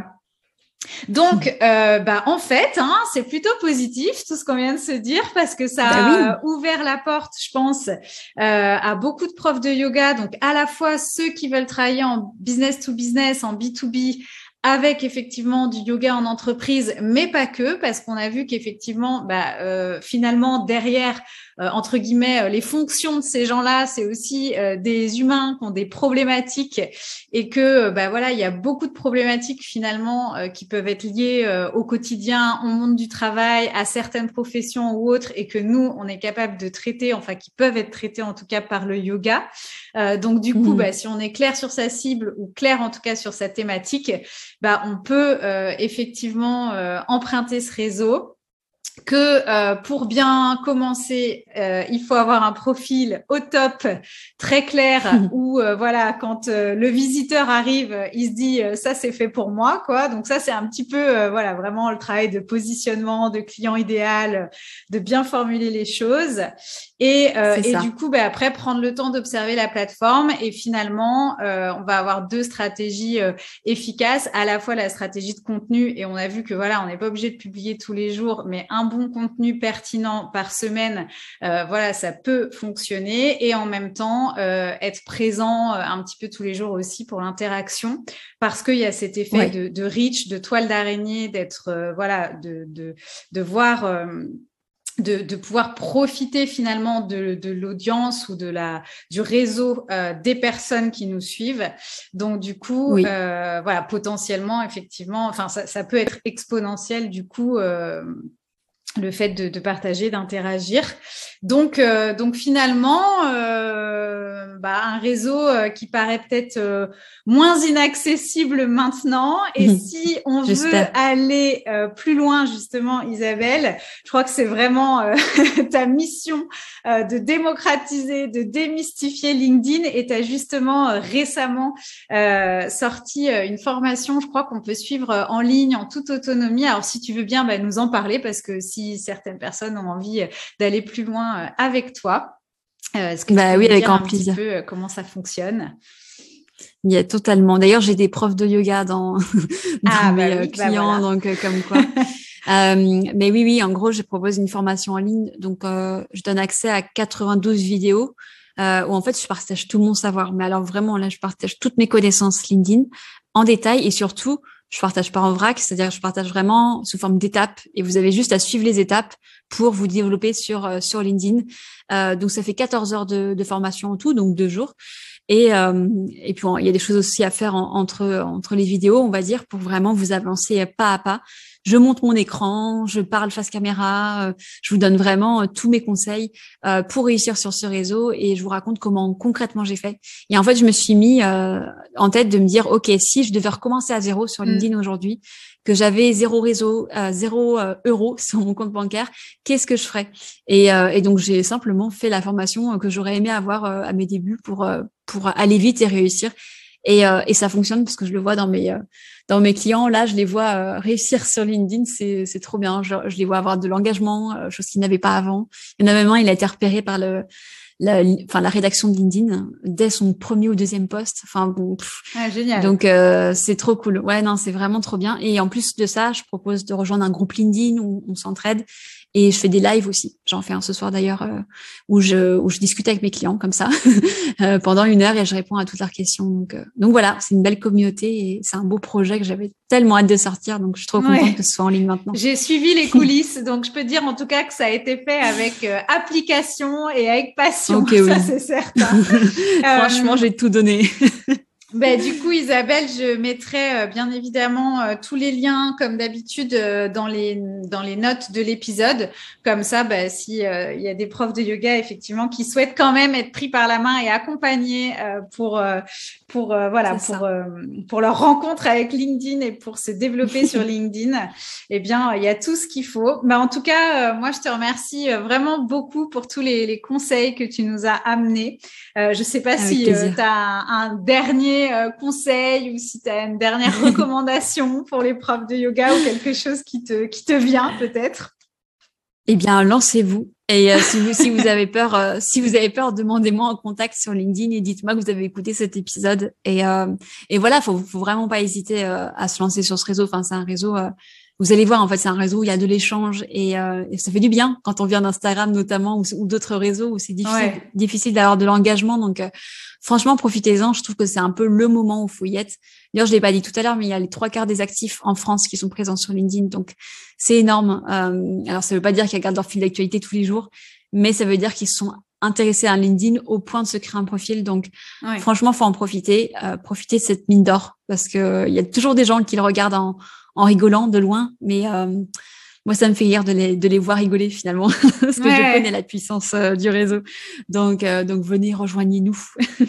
Donc, en fait, c'est plutôt positif tout ce qu'on vient de se dire parce que ça a ouvert la porte, je pense, à beaucoup de profs de yoga. Donc, à la fois ceux qui veulent travailler en business to business, en B2B, avec effectivement du yoga en entreprise, mais pas que, parce qu'on a vu qu'effectivement, finalement, derrière, entre guillemets, les fonctions de ces gens-là, c'est aussi des humains qui ont des problématiques et que, il y a beaucoup de problématiques finalement qui peuvent être liées au quotidien, au monde du travail, à certaines professions ou autres, et que nous, on est capable de traiter, enfin, qui peuvent être traitées en tout cas par le yoga. Donc, du coup, si on est clair sur sa cible ou clair en tout cas sur sa thématique, on peut effectivement emprunter ce réseau. Que pour bien commencer, il faut avoir un profil au top, très clair, où quand le visiteur arrive, il se dit ça c'est fait pour moi, quoi. Donc ça c'est un petit peu vraiment le travail de positionnement, de client idéal, de bien formuler les choses. Et du coup, après prendre le temps d'observer la plateforme et finalement, on va avoir deux stratégies efficaces, à la fois la stratégie de contenu et on a vu que on n'est pas obligé de publier tous les jours, mais un bon contenu pertinent par semaine, ça peut fonctionner et en même temps être présent un petit peu tous les jours aussi pour l'interaction parce qu'il y a cet effet de reach, de toile d'araignée, d'être de voir de pouvoir profiter finalement de l'audience ou du réseau des personnes qui nous suivent. Donc du coup, potentiellement, effectivement, enfin ça peut être exponentiel du coup. Le fait de partager, d'interagir. Donc finalement, un réseau qui paraît peut-être moins inaccessible maintenant. Et si on veut aller plus loin, justement, Isabelle, je crois que c'est vraiment ta mission de démocratiser, de démystifier LinkedIn. Et tu as justement récemment sorti une formation, je crois qu'on peut suivre en ligne, en toute autonomie. Alors, si tu veux bien nous en parler, parce que si certaines personnes ont envie d'aller plus loin avec toi. Est-ce que tu peux nous dire un petit peu comment ça fonctionne? Il y a totalement. D'ailleurs, j'ai des profs de yoga dans mes clients, donc comme quoi. Mais oui, en gros, je propose une formation en ligne. Donc, je donne accès à 92 vidéos où en fait, je partage tout mon savoir. Mais alors vraiment, là, je partage toutes mes connaissances LinkedIn en détail et surtout, je partage pas en vrac, c'est-à-dire que je partage vraiment sous forme d'étapes et vous avez juste à suivre les étapes pour vous développer sur LinkedIn. Donc, ça fait 14 heures de formation en tout, donc 2 jours. Et puis, il y a des choses aussi à faire entre les vidéos, on va dire, pour vraiment vous avancer pas à pas. Je monte mon écran, je parle face caméra, je vous donne vraiment tous mes conseils pour réussir sur ce réseau et je vous raconte comment concrètement j'ai fait. Et en fait, je me suis mis en tête de me dire, OK, si je devais recommencer à zéro sur LinkedIn aujourd'hui, que j'avais 0 réseau, 0 euros sur mon compte bancaire, qu'est-ce que je ferais? Et donc, j'ai simplement fait la formation que j'aurais aimé avoir à mes débuts pour aller vite et réussir. Et ça fonctionne parce que je le vois dans mes clients. Là, je les vois réussir sur LinkedIn. C'est trop bien. Je les vois avoir de l'engagement, chose qu'ils n'avaient pas avant. Il y en a même un, il a été repéré par la rédaction de LinkedIn dès son premier ou deuxième post. Enfin bon, génial. Donc c'est trop cool. Ouais, non, c'est vraiment trop bien. Et en plus de ça, je propose de rejoindre un groupe LinkedIn où on s'entraide. Et je fais des lives aussi. J'en fais un ce soir d'ailleurs où je discute avec mes clients comme ça pendant 1 heure et je réponds à toutes leurs questions. Donc voilà, c'est une belle communauté et c'est un beau projet que j'avais tellement hâte de sortir. Donc je suis trop contente que ce soit en ligne maintenant. J'ai suivi les coulisses, donc je peux dire en tout cas que ça a été fait avec application et avec passion. Okay, ça oui. c'est certain. Franchement, j'ai tout donné. Du coup, Isabelle, je mettrai bien évidemment tous les liens, comme d'habitude, dans les notes de l'épisode. Comme ça, s'il y a des profs de yoga, effectivement, qui souhaitent quand même être pris par la main et accompagnés pour leur rencontre avec LinkedIn et pour se développer sur LinkedIn, eh bien, il y a tout ce qu'il faut. Mais en tout cas, moi, je te remercie vraiment beaucoup pour tous les conseils que tu nous as amenés. Je sais pas si tu as un dernier conseil ou si tu as une dernière recommandation pour les profs de yoga ou quelque chose qui te vient peut-être. Eh bien, lancez-vous. Et si vous avez peur, demandez-moi en contact sur LinkedIn et dites-moi que vous avez écouté cet épisode. Et voilà, faut vraiment pas hésiter à se lancer sur ce réseau. Enfin, c'est un réseau. Vous allez voir, en fait, c'est un réseau où il y a de l'échange et ça fait du bien quand on vient d'Instagram notamment ou d'autres réseaux où c'est difficile d'avoir de l'engagement. Donc, franchement, profitez-en. Je trouve que c'est un peu le moment où il faut y être. D'ailleurs, je l'ai pas dit tout à l'heure, mais il y a les 3/4 des actifs en France qui sont présents sur LinkedIn. Donc, c'est énorme. Alors, ça veut pas dire qu'ils regardent leur fil d'actualité tous les jours, mais ça veut dire qu'ils sont intéressés à LinkedIn au point de se créer un profil. Donc, franchement, faut en profiter. Profiter de cette mine d'or parce que il y a toujours des gens qui le regardent en rigolant de loin, mais moi, ça me fait rire de les voir rigoler finalement, parce que je connais la puissance du réseau. Donc venez, rejoignez-nous.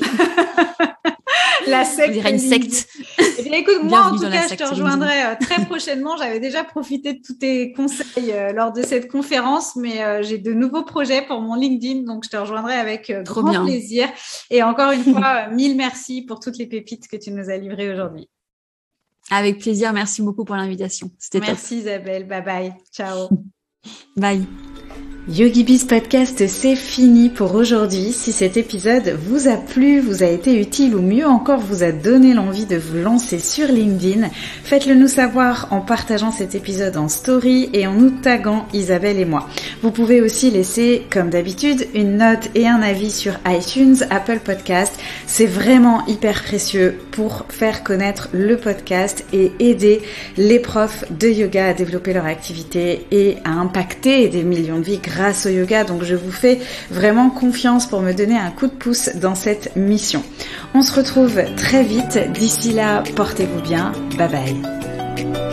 La secte. On dirait une secte. Eh bien, écoute, moi, en tout cas, je te rejoindrai très prochainement. J'avais déjà profité de tous tes conseils lors de cette conférence, mais j'ai de nouveaux projets pour mon LinkedIn, donc je te rejoindrai avec grand plaisir. Et encore une fois, 1000 merci pour toutes les pépites que tu nous as livrées aujourd'hui. Avec plaisir. Merci beaucoup pour l'invitation. C'était top. Merci Isabelle. Bye bye. Ciao. Bye. YogiBiz Podcast, c'est fini pour aujourd'hui. Si cet épisode vous a plu, vous a été utile ou mieux encore vous a donné l'envie de vous lancer sur LinkedIn, faites-le nous savoir en partageant cet épisode en story et en nous taguant Isabelle et moi. Vous pouvez aussi laisser, comme d'habitude, une note et un avis sur iTunes, Apple Podcast. C'est vraiment hyper précieux pour faire connaître le podcast et aider les profs de yoga à développer leur activité et à impacter des millions de vies grâce au yoga. Donc je vous fais vraiment confiance pour me donner un coup de pouce dans cette mission. On se retrouve très vite. D'ici là, portez-vous bien. Bye bye.